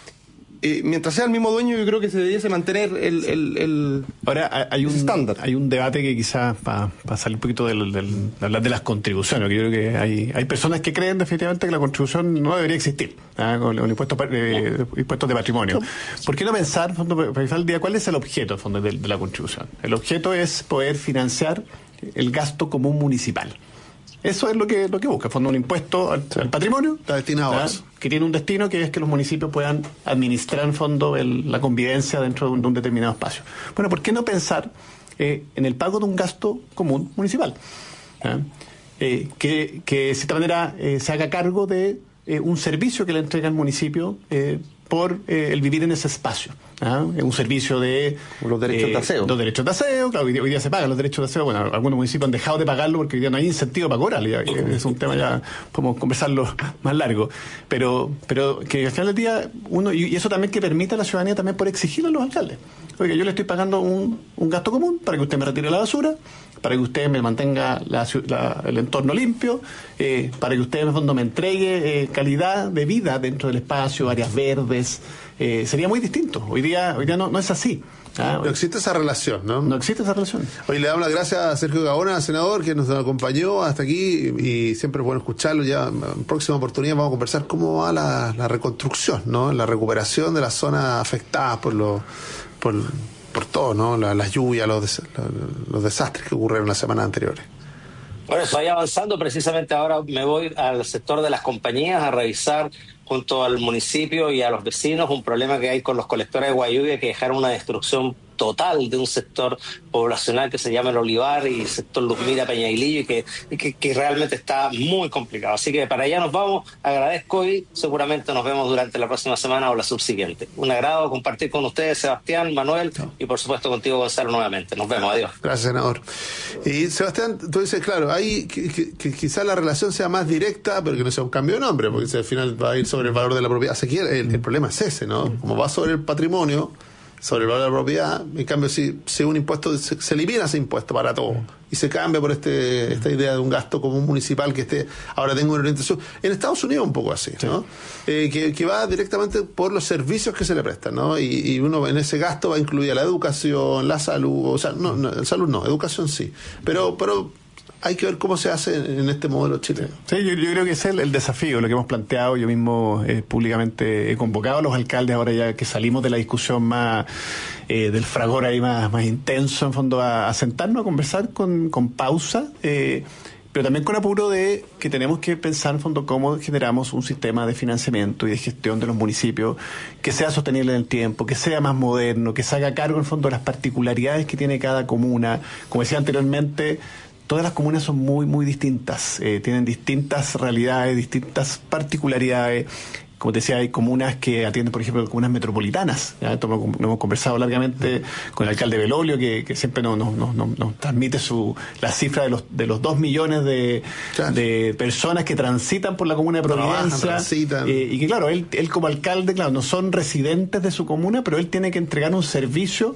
Eh, mientras sea el mismo dueño, yo creo que se debiese mantener el, el, el ahora hay un estándar. Hay un debate que quizás para pa salir un poquito del, del, de hablar de las contribuciones, porque yo creo que hay hay personas que creen definitivamente que la contribución no debería existir, ¿eh? con, con impuestos eh, impuestos de patrimonio. ¿Por qué no pensar, fondo, para pensar el día, cuál es el objeto fondo, de, de la contribución? El objeto es poder financiar el gasto común municipal. Eso es lo que lo que busca, fondo, un impuesto al, sí. al patrimonio. Está destinado a eso. Que tiene un destino, que es que los municipios puedan administrar en fondo el, la convivencia dentro de un, de un determinado espacio. Bueno, ¿por qué no pensar eh, en el pago de un gasto común municipal? ¿Ah? Eh, que, que de cierta manera eh, se haga cargo de eh, un servicio que le entrega el municipio eh, por eh, el vivir en ese espacio. ¿Ah? Un servicio de... Los derechos eh, de aseo. Los derechos de aseo, claro, hoy día, hoy día se pagan los derechos de aseo. Bueno, algunos municipios han dejado de pagarlo porque hoy día no hay incentivo para cobrarlo. Ya, es un tema, ya podemos conversarlo más largo. Pero pero que al final del día, uno y eso también que permite a la ciudadanía también por exigirle a los alcaldes. Oiga, yo le estoy pagando un, un gasto común para que usted me retire la basura, para que usted me mantenga la, la, el entorno limpio, eh, para que usted en el fondo me entregue eh, calidad de vida dentro del espacio, áreas verdes. Eh, sería muy distinto. Hoy día hoy día no, no es así. Ah, no existe esa relación, ¿no? No existe esa relación. Hoy le damos las gracias a Sergio Gaona, senador, que nos acompañó hasta aquí y siempre es bueno escucharlo. Ya en próxima oportunidad vamos a conversar cómo va la, la reconstrucción, ¿no? La recuperación de las zonas afectadas por los por, por todo, ¿no? La, las lluvias, los, des, los desastres que ocurrieron las semanas anteriores. Por eso, ahí avanzando, precisamente ahora me voy al sector de las compañías a revisar junto al municipio y a los vecinos un problema que hay con los colectores de agua lluvia que dejaron una destrucción total de un sector poblacional que se llama el Olivar y el sector Luzmira, Peñailillo y que, que, que realmente está muy complicado. Así que para allá nos vamos, agradezco y seguramente nos vemos durante la próxima semana o la subsiguiente. Un agrado compartir con ustedes, Sebastián, Manuel y por supuesto contigo, Gonzalo, nuevamente. Nos vemos, adiós. Gracias, senador. Y Sebastián, tú dices, claro, ahí que, que, que quizás la relación sea más directa, pero que no sea un cambio de nombre, porque si al final va a ir sobre el valor de la propiedad. Así que el, el problema es ese, ¿no? Como va sobre el patrimonio, sobre el valor de la propiedad, en cambio si, si un impuesto se, se elimina ese impuesto para todo y se cambia por este esta idea de un gasto común municipal que esté ahora tengo una orientación en Estados Unidos un poco así, ¿no? Sí. Eh, que, que va directamente por los servicios que se le prestan, ¿no? Y, y uno en ese gasto va a incluir la educación, la salud, o sea, no, no salud no, educación sí, pero pero hay que ver cómo se hace en este modelo chileno. Sí, yo, yo creo que ese es el, el desafío, lo que hemos planteado. Yo mismo eh, públicamente he convocado a los alcaldes, ahora ya que salimos de la discusión más eh, del fragor ahí más, más intenso, en fondo, a, a sentarnos a conversar con, con pausa, eh, pero también con apuro de que tenemos que pensar, en fondo, cómo generamos un sistema de financiamiento y de gestión de los municipios que sea sostenible en el tiempo, que sea más moderno, que se haga cargo, en fondo, de las particularidades que tiene cada comuna. Como decía anteriormente, todas las comunas son muy, muy distintas, eh, tienen distintas realidades, distintas particularidades. Como te decía, hay comunas que atienden, por ejemplo, comunas metropolitanas. ¿Ya? Esto lo hemos conversado largamente con el alcalde Belolio, que, que siempre nos, nos, nos, nos transmite su la cifra de los de los dos millones de, claro. de personas que transitan por la comuna de Providencia. Eh, y que, claro, él, él como alcalde, claro, no son residentes de su comuna, pero él tiene que entregar un servicio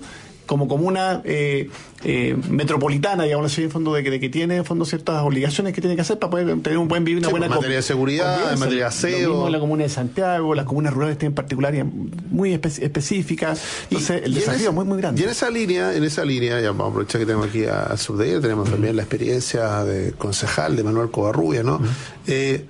como comuna eh, eh, metropolitana, digamos así, en fondo de que, de que tiene en fondo ciertas obligaciones que tiene que hacer para poder tener un buen vivir, una sí, buena en materia de seguridad, en materia de aseo. Lo mismo en la comuna de Santiago, las comunas rurales tienen particularidades muy espe- específicas. Entonces, y, el desafío esa, es muy, muy grande. Y en esa línea, en esa línea, ya vamos a aprovechar que tenemos aquí al subdelegado, tenemos uh-huh. también la experiencia de concejal de Manuel Covarrubia, ¿no? Uh-huh. Eh,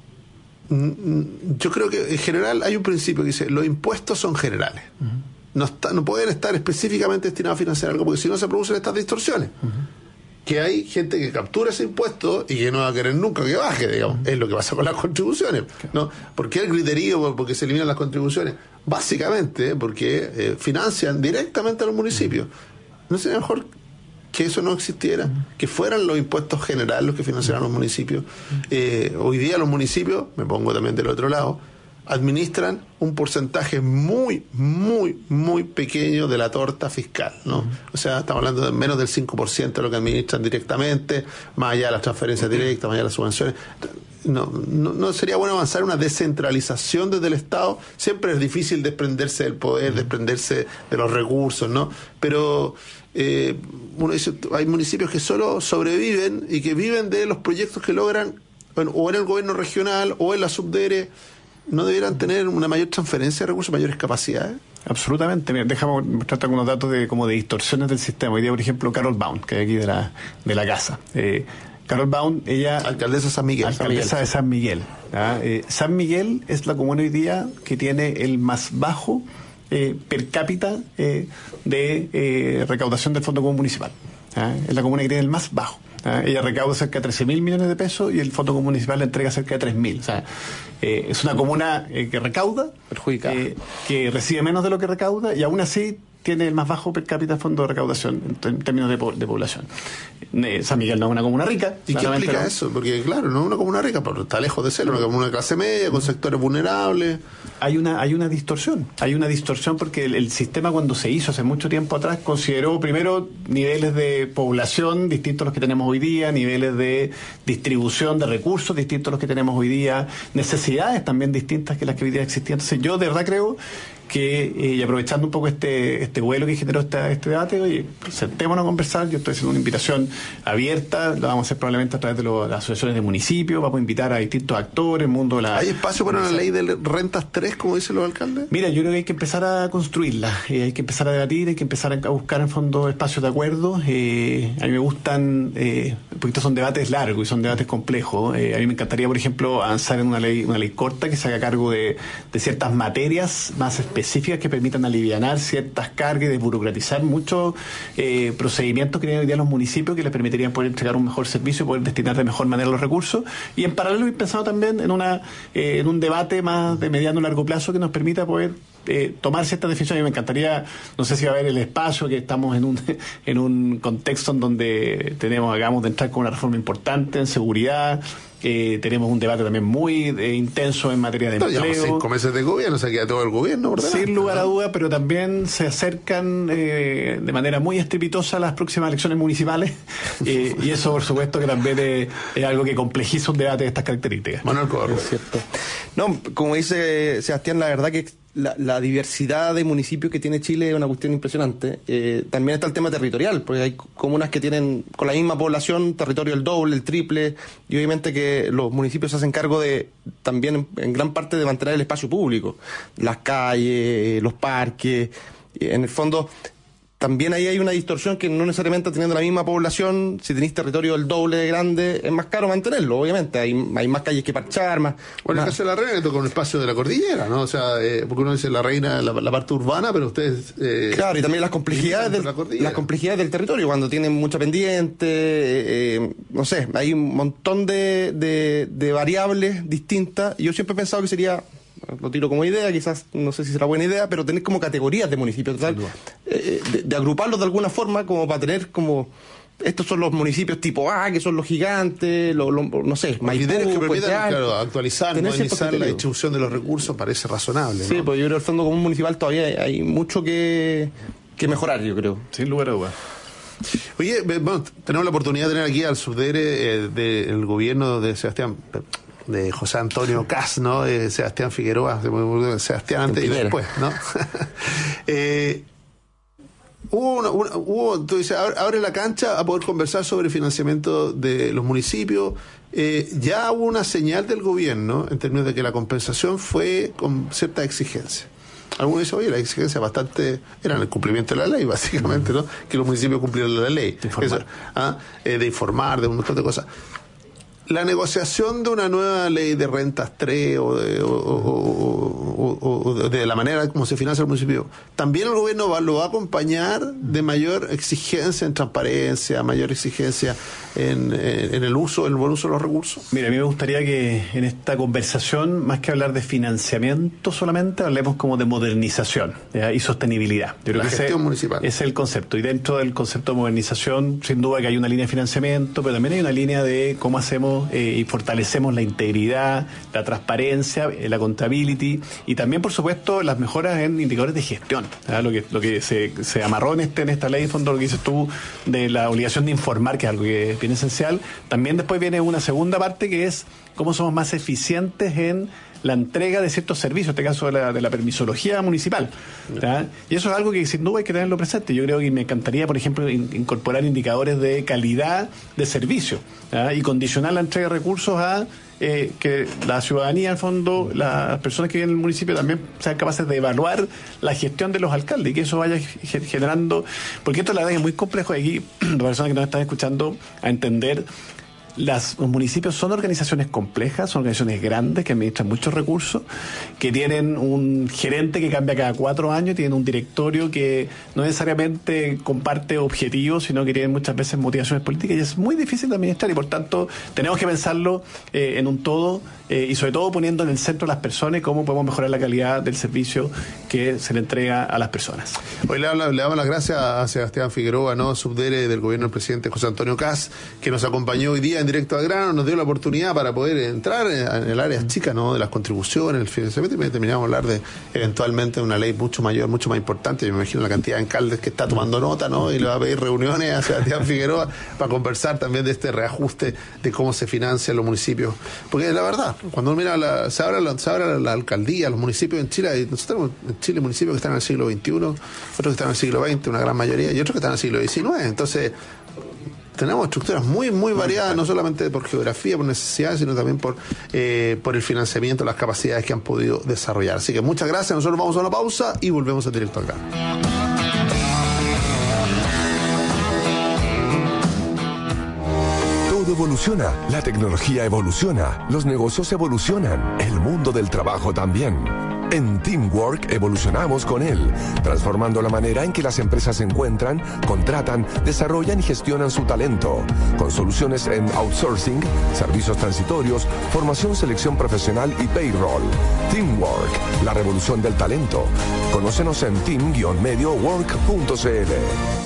yo creo que en general hay un principio que dice los impuestos son generales, uh-huh. no, está, no pueden estar específicamente destinados a financiar algo porque si no se producen estas distorsiones, uh-huh. que hay gente que captura ese impuesto y que no va a querer nunca que baje, digamos, uh-huh. es lo que pasa con las contribuciones, ¿no? ¿Por qué el griterío? Porque se eliminan las contribuciones, básicamente porque eh, financian directamente a los municipios. ¿No sería mejor que eso no existiera, que fueran los impuestos generales los que financiaran los municipios? Eh, hoy día los municipios, me pongo también del otro lado, administran un porcentaje muy, muy, muy pequeño de la torta fiscal, ¿no? Uh-huh. O sea, estamos hablando de menos del cinco por ciento de lo que administran directamente, más allá de las transferencias directas, más allá de las subvenciones. No, no, no sería bueno avanzar una descentralización desde el Estado. Siempre es difícil desprenderse del poder, uh-huh. desprenderse de los recursos, ¿no? Pero eh, uno dice, hay municipios que solo sobreviven y que viven de los proyectos que logran, bueno, o en el gobierno regional o en la subdere. ¿No debieran tener una mayor transferencia de recursos, mayores capacidades? Absolutamente. Mira, déjame mostrarte algunos datos de como de distorsiones del sistema. Hoy día, por ejemplo, Carol Baum, que es aquí de la, de la casa. Eh, Carol Baum, ella... Alcaldesa de San Miguel. Alcaldesa de San Miguel. ¿Ah? Eh, San Miguel es la comuna hoy día que tiene el más bajo eh, per cápita eh, de eh, recaudación del Fondo Común Municipal. ¿Ah? Es la comuna que tiene el más bajo. ¿Ah? Ella recauda cerca de trece mil millones de pesos y el Fondo Común Municipal le entrega cerca de tres mil. O sea, eh, es una comuna eh, que recauda, perjudicada, eh, que recibe menos de lo que recauda y aún así tiene el más bajo per cápita fondo de recaudación en, t- en términos de, po- de población. Eh, San Miguel no es una comuna rica. ¿Y qué implica no. eso? Porque claro, no es una comuna rica, pero está lejos de ser una comuna de clase media, con sectores vulnerables. Hay una hay una distorsión, hay una distorsión porque el, el sistema cuando se hizo hace mucho tiempo atrás consideró primero niveles de población distintos a los que tenemos hoy día, niveles de distribución de recursos distintos a los que tenemos hoy día, necesidades también distintas que las que hoy día existían. Entonces yo de verdad creo que, eh, y aprovechando un poco este este vuelo que generó esta, este debate, oye, sentémonos a conversar. Yo estoy haciendo una invitación abierta, la vamos a hacer probablemente a través de lo, las asociaciones de municipios, vamos a invitar a distintos actores, el mundo de la... ¿Hay espacio para una ley de rentas tres, como dicen los alcaldes? Mira, yo creo que hay que empezar a construirla, eh, hay que empezar a debatir, hay que empezar a buscar en fondo espacios de acuerdo. Eh, a mí me gustan, eh, porque estos son debates largos y son debates complejos. Eh, a mí me encantaría, por ejemplo, avanzar en una ley una ley corta que se haga cargo de, de ciertas materias más específicas que permitan alivianar ciertas cargas y desburocratizar muchos eh, procedimientos que tienen hoy día los municipios que les permitirían poder entregar un mejor servicio y poder destinar de mejor manera los recursos. Y en paralelo he pensado también en una eh, en un debate más de mediano y largo plazo que nos permita poder eh, tomar ciertas definiciones. A mí me encantaría, no sé si va a haber el espacio, que estamos en un en un contexto en donde tenemos, acabamos de entrar con una reforma importante en seguridad. Eh, tenemos un debate también muy eh, intenso en materia de no, empleo. Llevamos cinco meses de gobierno, se queda todo el gobierno, ¿verdad? Sin lugar a duda, pero también se acercan eh, de manera muy estrepitosa las próximas elecciones municipales eh, y eso, por supuesto, que también es, es algo que complejiza un debate de estas características. Manuel Covarrubia. Es cierto. No, como dice Sebastián, la verdad que la, la diversidad de municipios que tiene Chile es una cuestión impresionante. Eh, también está el tema territorial, porque hay comunas que tienen con la misma población territorio el doble, el triple, y obviamente que los municipios se hacen cargo de también en, en gran parte de mantener el espacio público, las calles, los parques. En el fondo también ahí hay una distorsión que no necesariamente teniendo la misma población, si tenéis territorio el doble de grande, es más caro mantenerlo, obviamente. Hay, hay más calles que parchar, más... Bueno, más... el caso de La Reina le toca un espacio de la cordillera, ¿no? O sea, eh, porque uno dice La Reina, la, la parte urbana, pero ustedes... Eh, claro, y también las complejidades, del, la las complejidades del territorio, cuando tienen mucha pendiente, eh, eh, no sé, hay un montón de, de, de variables distintas. Y yo siempre he pensado que sería... lo tiro como idea, quizás no sé si será buena idea, pero tener como categorías de municipios, total, eh, de, de agruparlos de alguna forma como para tener como estos son los municipios tipo A, que son los gigantes, lo, lo, no sé, Maipú, que permitan, claro, actualizar, modernizar la distribución de los recursos, parece razonable, ¿no? Sí, pues yo creo que el Fondo Común Municipal todavía hay, hay mucho que, que mejorar, yo creo. Sin lugar a dudas. Oye, bueno, tenemos la oportunidad de tener aquí al subdere eh, del gobierno de Sebastián, de José Antonio Caz, ¿no? Eh, Sebastián Figueroa, Sebastián antes y después, ¿no? eh, Hubo, una, una, hubo tú dices, abre, abre la cancha a poder conversar sobre financiamiento de los municipios. Eh, ya hubo una señal del gobierno en términos de que la compensación fue con cierta exigencia. Algunos dicen, oye, la exigencia bastante era el cumplimiento de la ley, básicamente, ¿no? Que los municipios cumplieran la ley. De informar. Eso, ¿ah? eh, de informar, de un montón de cosas. La negociación de una nueva ley de rentas tres o de, o, o, o, o de la manera como se financia el municipio, también el gobierno va, lo va a acompañar de mayor exigencia en transparencia, mayor exigencia en, en, en el uso, el buen uso de los recursos. Mira, a mí me gustaría que en esta conversación, más que hablar de financiamiento solamente, hablemos como de modernización, ¿ya? Y sostenibilidad. Yo creo la que gestión ese, municipal. Ese es el concepto. Y dentro del concepto de modernización, sin duda que hay una línea de financiamiento, pero también hay una línea de cómo hacemos Eh, y fortalecemos la integridad, la transparencia, eh, la accountability y también, por supuesto, las mejoras en indicadores de gestión. ¿Verdad? Lo que lo que se, se amarró en este en esta ley, en fondo, lo que dices tú, de la obligación de informar, que es algo que es bien esencial. También después viene una segunda parte que es cómo somos más eficientes en la entrega de ciertos servicios, en este caso de la, de la permisología municipal. ¿Verdad? Y eso es algo que sin duda hay que tenerlo presente. Yo creo que me encantaría, por ejemplo, in, incorporar indicadores de calidad de servicio, ¿verdad? Y condicionar la entrega de recursos a eh, que la ciudadanía, en fondo, las personas que viven en el municipio también sean capaces de evaluar la gestión de los alcaldes y que eso vaya generando, porque esto la verdad es muy complejo y aquí las personas que nos están escuchando a entender. Las, los municipios son organizaciones complejas, son organizaciones grandes que administran muchos recursos, que tienen un gerente que cambia cada cuatro años, tienen un directorio que no necesariamente comparte objetivos, sino que tienen muchas veces motivaciones políticas y es muy difícil de administrar y por tanto tenemos que pensarlo eh, en un todo eh, y sobre todo poniendo en el centro a las personas y cómo podemos mejorar la calidad del servicio que se le entrega a las personas. Hoy le, le damos las gracias a Sebastián Figueroa, ¿no? Subdere del gobierno del presidente José Antonio Kast, que nos acompañó hoy día en Directo al Grano, nos dio la oportunidad para poder entrar en el área chica, ¿no? De las contribuciones, el financiamiento, y terminamos a hablar de eventualmente una ley mucho mayor, mucho más importante. Yo me imagino la cantidad de alcaldes que está tomando nota, ¿no? Y le va a pedir reuniones a Sebastián Figueroa para conversar también de este reajuste de cómo se financian los municipios. Porque la verdad, cuando uno mira, la, se abre la, se abre la alcaldía, los municipios en Chile, y nosotros tenemos en Chile municipios que están en el siglo veintiuno, otros que están en el siglo veinte, una gran mayoría, y otros que están en el siglo diecinueve. Entonces, tenemos estructuras muy muy variadas, no solamente por geografía, por necesidades, sino también por eh, por el financiamiento, las capacidades que han podido desarrollar. Así que muchas gracias, nosotros vamos a una pausa y volvemos a Directo al Grano. Todo evoluciona, la tecnología evoluciona, los negocios evolucionan, el mundo del trabajo también. En Teamwork evolucionamos con él, transformando la manera en que las empresas encuentran, contratan, desarrollan y gestionan su talento, con soluciones en outsourcing, servicios transitorios, formación, selección profesional y payroll. Teamwork, la revolución del talento. Conócenos en team guion medio work punto c l.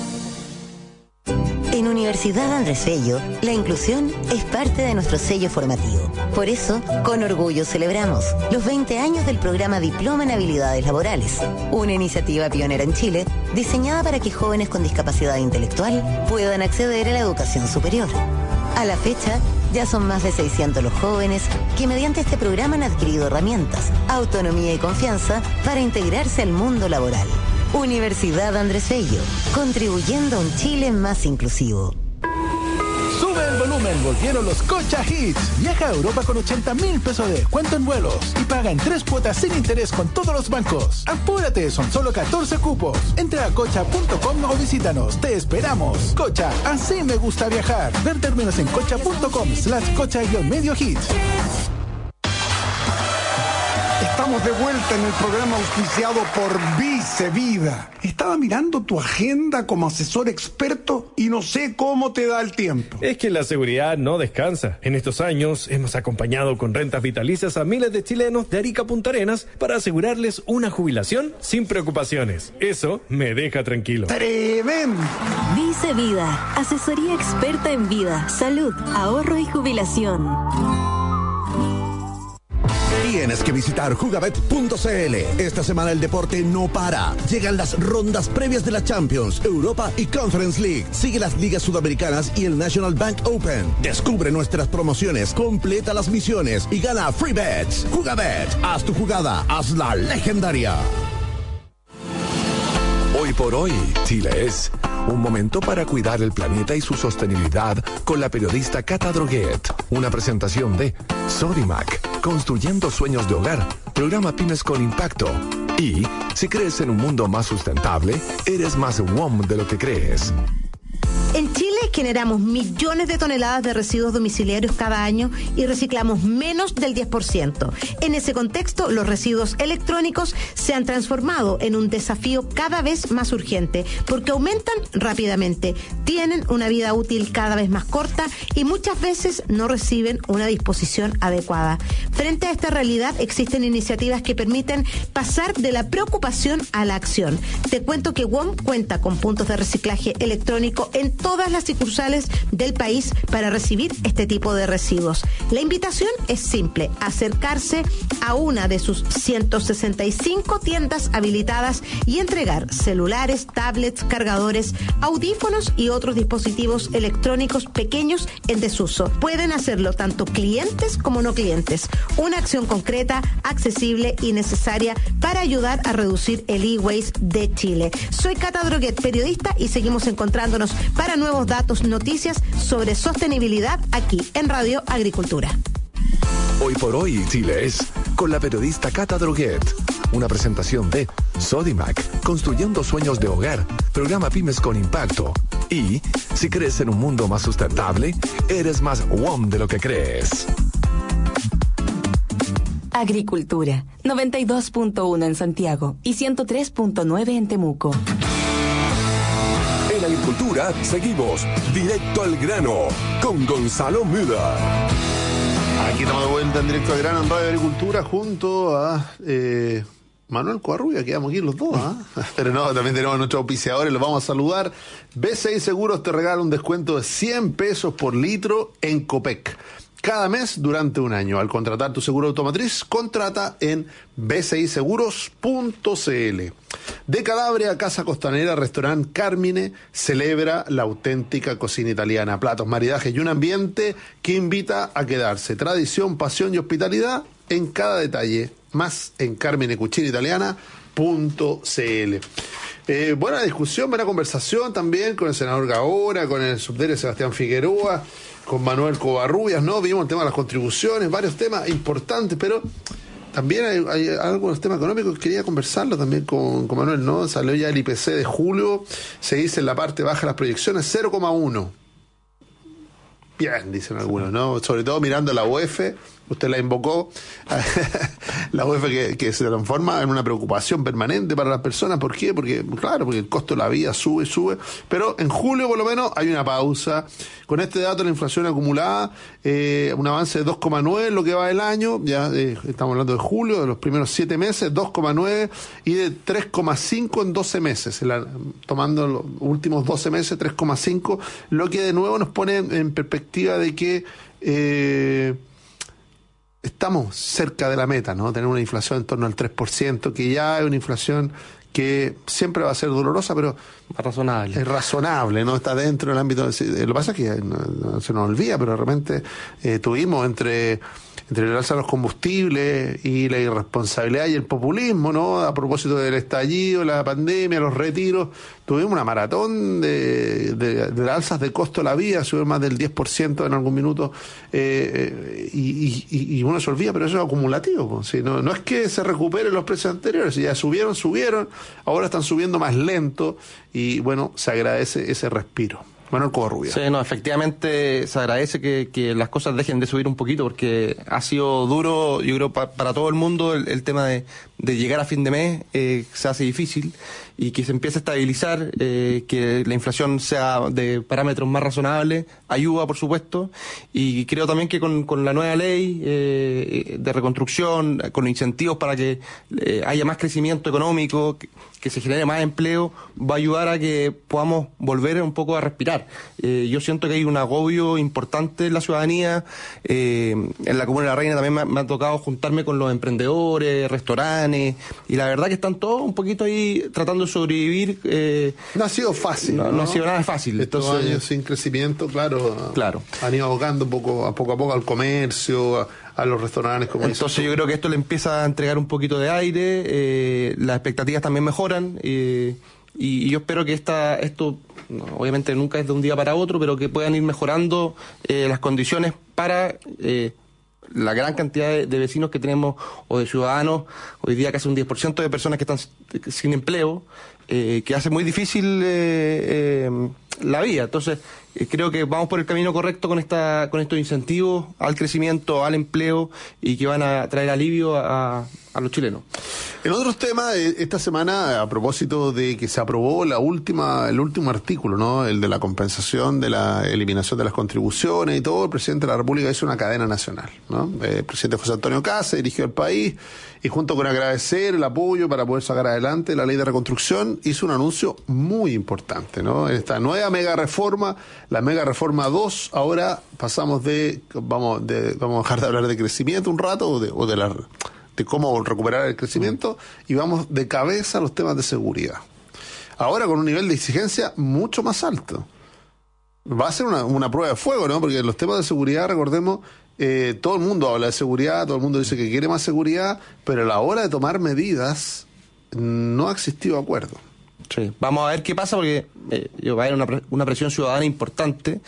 En Universidad Andrés Bello, la inclusión es parte de nuestro sello formativo. Por eso, con orgullo celebramos los veinte años del programa Diploma en Habilidades Laborales, una iniciativa pionera en Chile diseñada para que jóvenes con discapacidad intelectual puedan acceder a la educación superior. A la fecha, ya son más de seiscientos los jóvenes que mediante este programa han adquirido herramientas, autonomía y confianza para integrarse al mundo laboral. Universidad Andrés Bello, contribuyendo a un Chile más inclusivo. Sube el volumen, volvieron los Cocha Hits. Viaja a Europa con ochenta mil pesos de descuento en vuelos y paga en tres cuotas sin interés con todos los bancos. Apúrate, son solo catorce cupos. Entra a cocha punto com o visítanos. Te esperamos. Cocha, así me gusta viajar. Ver términos en cocha punto com slash cocha guión medio hits. Estamos de vuelta en el programa auspiciado por Vice Vida. Estaba mirando tu agenda como asesor experto y no sé cómo te da el tiempo. Es que la seguridad no descansa. En estos años hemos acompañado con rentas vitalicias a miles de chilenos de Arica a Punta Arenas para asegurarles una jubilación sin preocupaciones. Eso me deja tranquilo. ¡Tremendo! Vice Vida, asesoría experta en vida, salud, ahorro y jubilación. Tienes que visitar jugabet punto c l. Esta semana el deporte no para. Llegan las rondas previas de la Champions, Europa y Conference League. Sigue las ligas sudamericanas y el National Bank Open. Descubre nuestras promociones, completa las misiones y gana free bets. Jugabet, haz tu jugada, hazla legendaria. Hoy por hoy, Chile es un momento para cuidar el planeta y su sostenibilidad con la periodista Cata Droguet. Una presentación de Sodimac, construyendo sueños de hogar, programa Pymes con Impacto. Y si crees en un mundo más sustentable, eres más W O M de lo que crees. En Chile generamos millones de toneladas de residuos domiciliarios cada año y reciclamos menos del diez por ciento. En ese contexto, los residuos electrónicos se han transformado en un desafío cada vez más urgente porque aumentan rápidamente, tienen una vida útil cada vez más corta y muchas veces no reciben una disposición adecuada. Frente a esta realidad, existen iniciativas que permiten pasar de la preocupación a la acción. Te cuento que W O M cuenta con puntos de reciclaje electrónico en todas las sucursales del país para recibir este tipo de residuos. La invitación es simple: acercarse a una de sus ciento sesenta y cinco tiendas habilitadas y entregar celulares, tablets, cargadores, audífonos y otros dispositivos electrónicos pequeños en desuso. Pueden hacerlo tanto clientes como no clientes. Una acción concreta, accesible y necesaria para ayudar a reducir el e-waste de Chile. Soy Cata Droguet, periodista, y seguimos encontrándonos para nuevos datos, noticias sobre sostenibilidad aquí en Radio Agricultura. Hoy por hoy, Chile es con la periodista Cata Droguet. Una presentación de Sodimac, construyendo sueños de hogar, programa Pymes con Impacto. Y si crees en un mundo más sustentable, eres más W O M de lo que crees. Agricultura, noventa y dos punto uno en Santiago y ciento tres punto nueve en Temuco. En Agricultura seguimos directo al grano con Gonzalo Müller. Aquí estamos de vuelta en Directo al Grano en Radio Agricultura junto a eh, Manuel Covarrubia. Quedamos aquí los dos, ¿eh? Pero no, también tenemos a nuestros auspiciadores, los vamos a saludar. B C I Seguros te regala un descuento de cien pesos por litro en Copec cada mes durante un año. Al contratar tu seguro automotriz, contrata en b c i seguros punto c l. De Calabria, Casa Costanera, Restaurante Carmine celebra la auténtica cocina italiana. Platos, maridajes y un ambiente que invita a quedarse. Tradición, pasión y hospitalidad en cada detalle. Más en carmine cucina italiana punto c l. Eh, buena discusión, buena conversación también con el senador Gaona, con el subdirector Sebastián Figueroa, con Manuel Covarrubias, ¿no? Vimos el tema de las contribuciones, varios temas importantes, pero también hay, hay algunos temas económicos que quería conversarlo también con, con Manuel, ¿no? Salió ya el I P C de julio, se dice en la parte baja las proyecciones cero coma uno. Bien, dicen algunos, ¿no? Sobre todo mirando la U E F, usted la invocó, la U E F que, que se transforma en una preocupación permanente para las personas. ¿Por qué? Porque, claro, porque el costo de la vida sube, sube, pero en julio por lo menos hay una pausa. Con este dato, la inflación acumulada, eh, un avance de dos coma nueve en lo que va del año, ya eh, estamos hablando de julio, de los primeros siete meses, dos coma nueve, y de tres coma cinco en doce meses, la, tomando los últimos doce meses, tres coma cinco, lo que de nuevo nos pone en perspectiva de que eh, estamos cerca de la meta, ¿no? Tener una inflación en torno al tres por ciento, que ya es una inflación que siempre va a ser dolorosa, pero razonable. Es razonable, ¿no? Está dentro del ámbito de, lo que pasa es que no, no, se nos olvida, pero de repente eh, tuvimos entre entre el alza de los combustibles y la irresponsabilidad y el populismo, ¿no? A propósito del estallido, la pandemia, los retiros, tuvimos una maratón de, de, de alzas de costo de la vida, subieron más del diez por ciento en algún minuto, eh, y, y, y uno se olvida, pero eso es acumulativo, pues, ¿sí? no, no es que se recuperen los precios anteriores, ya subieron, subieron, ahora están subiendo más lento, y bueno, se agradece ese respiro. Manuel Covarrubias. Sí, no, efectivamente se agradece que, que las cosas dejen de subir un poquito, porque ha sido duro, yo creo, pa, para todo el mundo el, el tema de, de llegar a fin de mes, eh, se hace difícil, y que se empiece a estabilizar, eh, que la inflación sea de parámetros más razonables, ayuda, por supuesto, y creo también que con, con la nueva ley eh, de reconstrucción, con incentivos para que eh, haya más crecimiento económico, que, que se genere más empleo, va a ayudar a que podamos volver un poco a respirar. Eh, yo siento que hay un agobio importante en la ciudadanía. Eh, en la Comuna de la Reina también me, me ha tocado juntarme con los emprendedores, restaurantes, y la verdad que están todos un poquito ahí tratando de sobrevivir. Eh, no ha sido fácil. No, no, no ha sido nada fácil. Estos Entonces, años sin crecimiento, claro, claro, han ido abocando un poco, a poco a poco al comercio, a, a los restaurantes. Como Entonces yo creo que esto le empieza a entregar un poquito de aire, eh, las expectativas también mejoran, eh, y, y yo espero que esta, esto, no, obviamente nunca es de un día para otro, pero que puedan ir mejorando eh, las condiciones para eh, la gran cantidad de, de vecinos que tenemos o de ciudadanos, hoy día casi un diez por ciento de personas que están sin empleo, eh, que hace muy difícil eh, eh, la vida. Entonces, eh, creo que vamos por el camino correcto con esta con estos incentivos al crecimiento, al empleo, y que van a traer alivio a, a los chilenos. En otros temas, esta semana, a propósito de que se aprobó la última, el último artículo, ¿no? El de la compensación, de la eliminación de las contribuciones y todo, el presidente de la República hizo una cadena nacional, ¿no? El presidente José Antonio Kast dirigió el país y, junto con agradecer el apoyo para poder sacar adelante la ley de reconstrucción, hizo un anuncio muy importante, ¿no? En esta nueva mega reforma, la mega reforma dos, ahora pasamos de, vamos, de, vamos a dejar de hablar de crecimiento un rato, o de, o de la... de cómo recuperar el crecimiento, y vamos de cabeza a los temas de seguridad. Ahora con un nivel de exigencia mucho más alto. Va a ser una, una prueba de fuego, ¿no? Porque los temas de seguridad, recordemos, eh, todo el mundo habla de seguridad, todo el mundo dice que quiere más seguridad, pero a la hora de tomar medidas no ha existido acuerdo. Sí, vamos a ver qué pasa, porque eh, va a haber una, una presión ciudadana importante.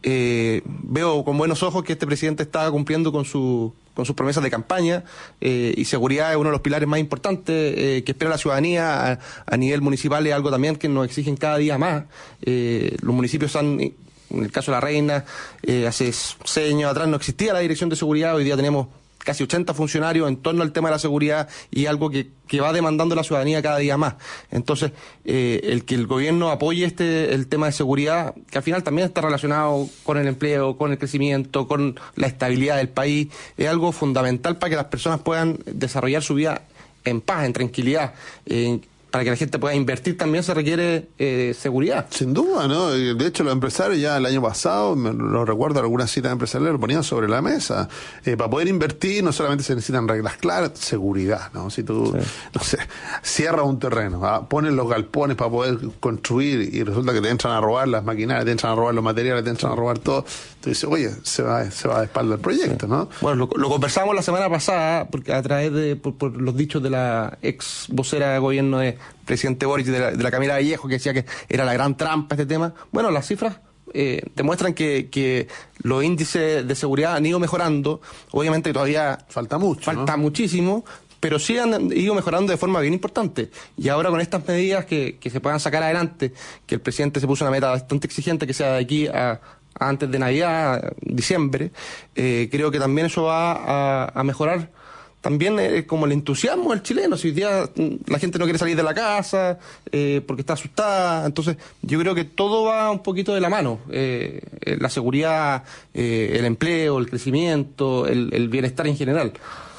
Eh, veo con buenos ojos que este presidente está cumpliendo con su con sus promesas de campaña, eh, y seguridad es uno de los pilares más importantes eh, que espera la ciudadanía a, a nivel municipal. Es algo también que nos exigen cada día más. Eh, los municipios han, en el caso de La Reina, eh, hace seis años atrás no existía la dirección de seguridad, hoy día tenemos casi ochenta funcionarios en torno al tema de la seguridad, y algo que, que va demandando la ciudadanía cada día más. Entonces, eh, el que el gobierno apoye este el tema de seguridad, que al final también está relacionado con el empleo, con el crecimiento, con la estabilidad del país, es algo fundamental para que las personas puedan desarrollar su vida en paz, en tranquilidad. Eh, para que la gente pueda invertir también se requiere eh, seguridad. Sin duda, ¿no? De hecho, los empresarios ya el año pasado, me lo recuerdo, algunas citas empresariales lo ponían sobre la mesa. Eh, para poder invertir no solamente se necesitan reglas claras, seguridad, ¿no? Si tú, sí. no sé, cierras un terreno, ¿ah? Pones los galpones para poder construir y resulta que te entran a robar las maquinarias, te entran a robar los materiales, te entran a robar todo, tú dices, oye, se va, se va de espalda el proyecto, sí. ¿no? Bueno, lo, lo conversamos la semana pasada, porque a través de por, por los dichos de la ex vocera de gobierno de presidente Boric, de la, de la Camila Vallejo, que decía que era la gran trampa este tema. Bueno, las cifras eh, demuestran que, que los índices de seguridad han ido mejorando. Obviamente todavía falta mucho, falta ¿no? muchísimo, pero sí han ido mejorando de forma bien importante. Y ahora con estas medidas que, que se puedan sacar adelante, que el presidente se puso una meta bastante exigente, que sea de aquí a, a antes de Navidad, diciembre, eh, creo que también eso va a, a mejorar también eh, como el entusiasmo del chileno. Si hoy día la gente no quiere salir de la casa eh, porque está asustada, entonces yo creo que todo va un poquito de la mano. Eh, la seguridad, eh, el empleo, el crecimiento, el, el bienestar en general.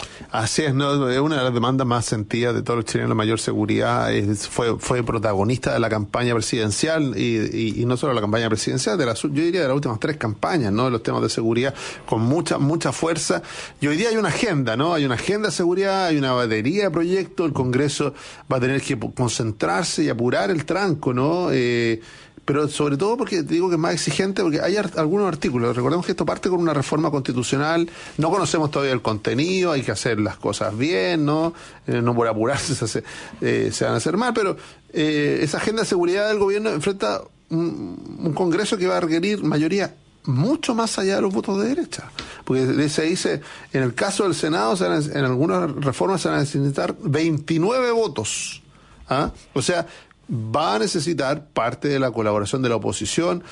Así es, ¿no? Es una de las demandas más sentidas de todos los chilenos, la mayor seguridad. Es, fue fue protagonista de la campaña presidencial y, y, y no solo la campaña presidencial, de las, yo diría de las últimas tres campañas, ¿no? De los temas de seguridad con mucha mucha fuerza. Y hoy día hay una agenda, ¿no? Hay una agenda de seguridad, hay una batería de proyectos. El Congreso va a tener que concentrarse y apurar el tranco, ¿no? Eh, pero sobre todo porque te digo que es más exigente, porque hay art- algunos artículos. Recordemos que esto parte con una reforma constitucional, no conocemos todavía el contenido, hay que hacer las cosas bien, no eh, no por apurarse se, hace, eh, se van a hacer mal, pero eh, esa agenda de seguridad del gobierno enfrenta un, un Congreso que va a requerir mayoría mucho más allá de los votos de derecha, porque se dice, en el caso del Senado, se van a, en algunas reformas se van a necesitar veintinueve votos, ¿ah? O sea, va a necesitar parte de la colaboración de la oposición,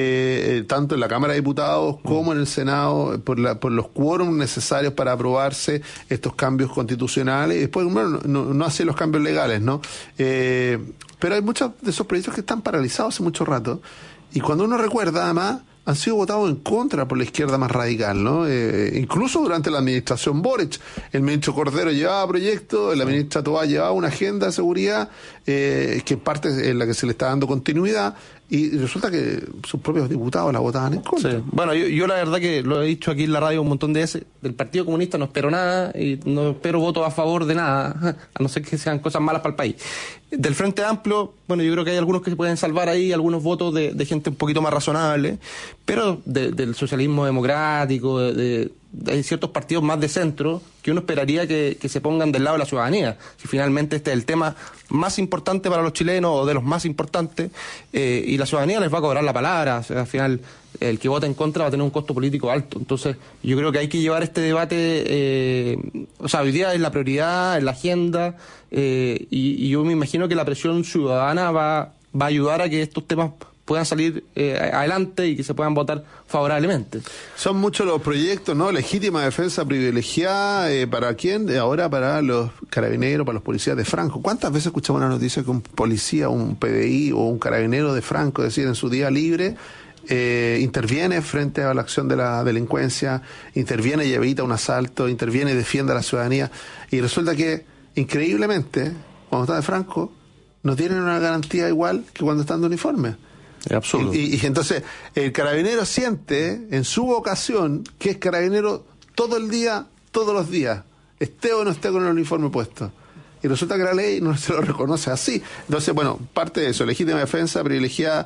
eh, tanto en la Cámara de Diputados como en el Senado, por, la, por los quórums necesarios para aprobarse estos cambios constitucionales, y después, bueno, no, no hacer los cambios legales, ¿no? Eh, pero hay muchos de esos proyectos que están paralizados hace mucho rato, y cuando uno recuerda, además, han sido votados en contra por la izquierda más radical, ¿no? Eh, incluso durante la administración Boric, el ministro Cordero llevaba proyectos, la ministra Toá llevaba una agenda de seguridad, eh, que parte en la que se le está dando continuidad, y resulta que sus propios diputados la votaban en contra. Sí. Bueno, yo, yo la verdad que lo he dicho aquí en la radio un montón de veces, del Partido Comunista no espero nada, y no espero votos a favor de nada, a no ser que sean cosas malas para el país. Del Frente Amplio, bueno, yo creo que hay algunos que se pueden salvar ahí, algunos votos de, de gente un poquito más razonable, pero de, del socialismo democrático, de, de, hay ciertos partidos más de centro que uno esperaría que, que se pongan del lado de la ciudadanía. Si finalmente este es el tema más importante para los chilenos o de los más importantes, eh, y la ciudadanía les va a cobrar la palabra, o sea, al final el que vote en contra va a tener un costo político alto. Entonces yo creo que hay que llevar este debate, eh, o sea, hoy día es la prioridad, es la agenda, eh, y, y yo me imagino que la presión ciudadana va, va a ayudar a que estos temas puedan salir eh, adelante y que se puedan votar favorablemente. Son muchos los proyectos, ¿no? Legítima defensa privilegiada, eh, ¿para quién? Ahora para los carabineros, para los policías de Franco. ¿Cuántas veces escuchamos una noticia que un policía, un P D I o un carabinero de Franco, es decir, en su día libre, eh, interviene frente a la acción de la delincuencia, interviene y evita un asalto, interviene y defiende a la ciudadanía? Y resulta que, increíblemente, cuando está de Franco, no tienen una garantía igual que cuando están de uniforme. Es absurdo. Y, y, y entonces el carabinero siente en su vocación que es carabinero todo el día, todos los días, esté o no esté con el uniforme puesto. Y resulta que la ley no se lo reconoce así. Entonces, bueno, parte de eso, legítima defensa privilegiada,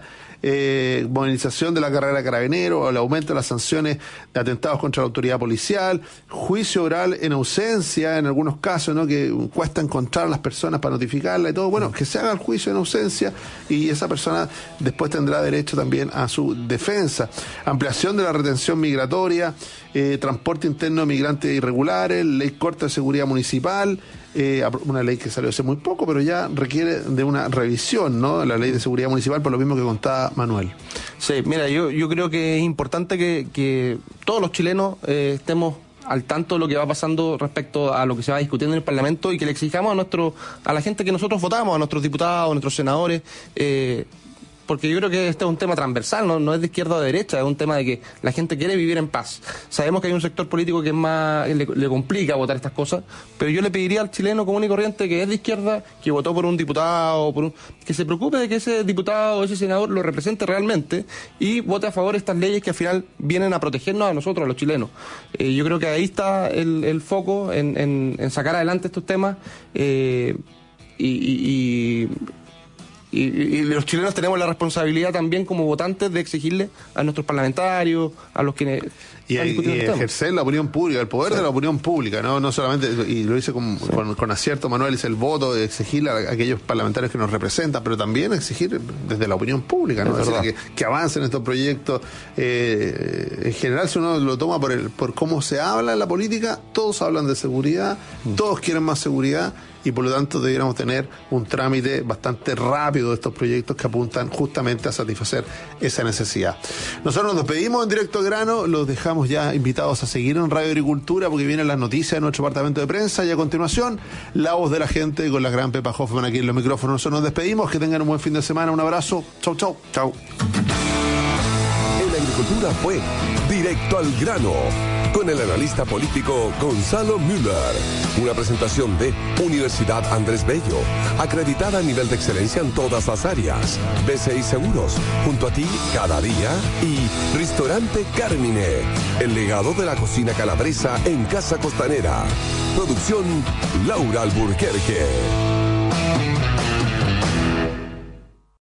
eh, movilización de la carrera de carabinero, el aumento de las sanciones de atentados contra la autoridad policial, juicio oral en ausencia en algunos casos, ¿no? Que cuesta encontrar a las personas para notificarla y todo. Bueno, que se haga el juicio en ausencia y esa persona después tendrá derecho también a su defensa. Ampliación de la retención migratoria, eh, transporte interno de migrantes irregulares, ley corta de seguridad municipal, eh, una ley que salió hace muy poco, pero ya requiere de una revisión, ¿no? La ley de seguridad municipal, por lo mismo que contaba Manuel. Sí, mira, yo, yo creo que es importante que, que todos los chilenos eh, estemos al tanto de lo que va pasando respecto a lo que se va discutiendo en el Parlamento y que le exijamos a nuestro a la gente que nosotros votamos, a nuestros diputados, a nuestros senadores, eh, porque yo creo que este es un tema transversal, no, no es de izquierda o de derecha, es un tema de que la gente quiere vivir en paz. Sabemos que hay un sector político que es más le, le complica votar estas cosas, pero yo le pediría al chileno común y corriente que es de izquierda, que votó por un diputado, por un, que se preocupe de que ese diputado o ese senador lo represente realmente y vote a favor de estas leyes que al final vienen a protegernos a nosotros, a los chilenos. Eh, yo creo que ahí está el, el foco en, en, en sacar adelante estos temas, eh, y... y, y Y, y, y los chilenos tenemos la responsabilidad también como votantes de exigirle a nuestros parlamentarios, a los que... Y, y, y ejercer la opinión pública, el poder sí. de la opinión pública, no no solamente, y lo dice con, con, con acierto Manuel, es el voto, exigirle a aquellos parlamentarios que nos representan, pero también exigir desde la opinión pública, ¿no? Es decir, que, que avancen estos proyectos. Eh, en general, si uno lo toma por el por cómo se habla en la política, todos hablan de seguridad, mm. todos quieren más seguridad, y por lo tanto debiéramos tener un trámite bastante rápido de estos proyectos que apuntan justamente a satisfacer esa necesidad. Nosotros nos despedimos en Directo al Grano, los dejamos ya invitados a seguir en Radio Agricultura porque vienen las noticias de nuestro departamento de prensa y a continuación la voz de la gente con la gran Pepa Hoffman aquí en los micrófonos. Nosotros nos despedimos, que tengan un buen fin de semana, un abrazo, chau chau. Chau. En la agricultura fue Directo al Grano con el analista político Gonzalo Müller. Una presentación de Universidad Andrés Bello, acreditada a nivel de excelencia en todas las áreas. B C I Seguros, junto a ti cada día. Y Restaurante Carmine, el legado de la cocina calabresa en Casa Costanera. Producción Laura Alburquerque.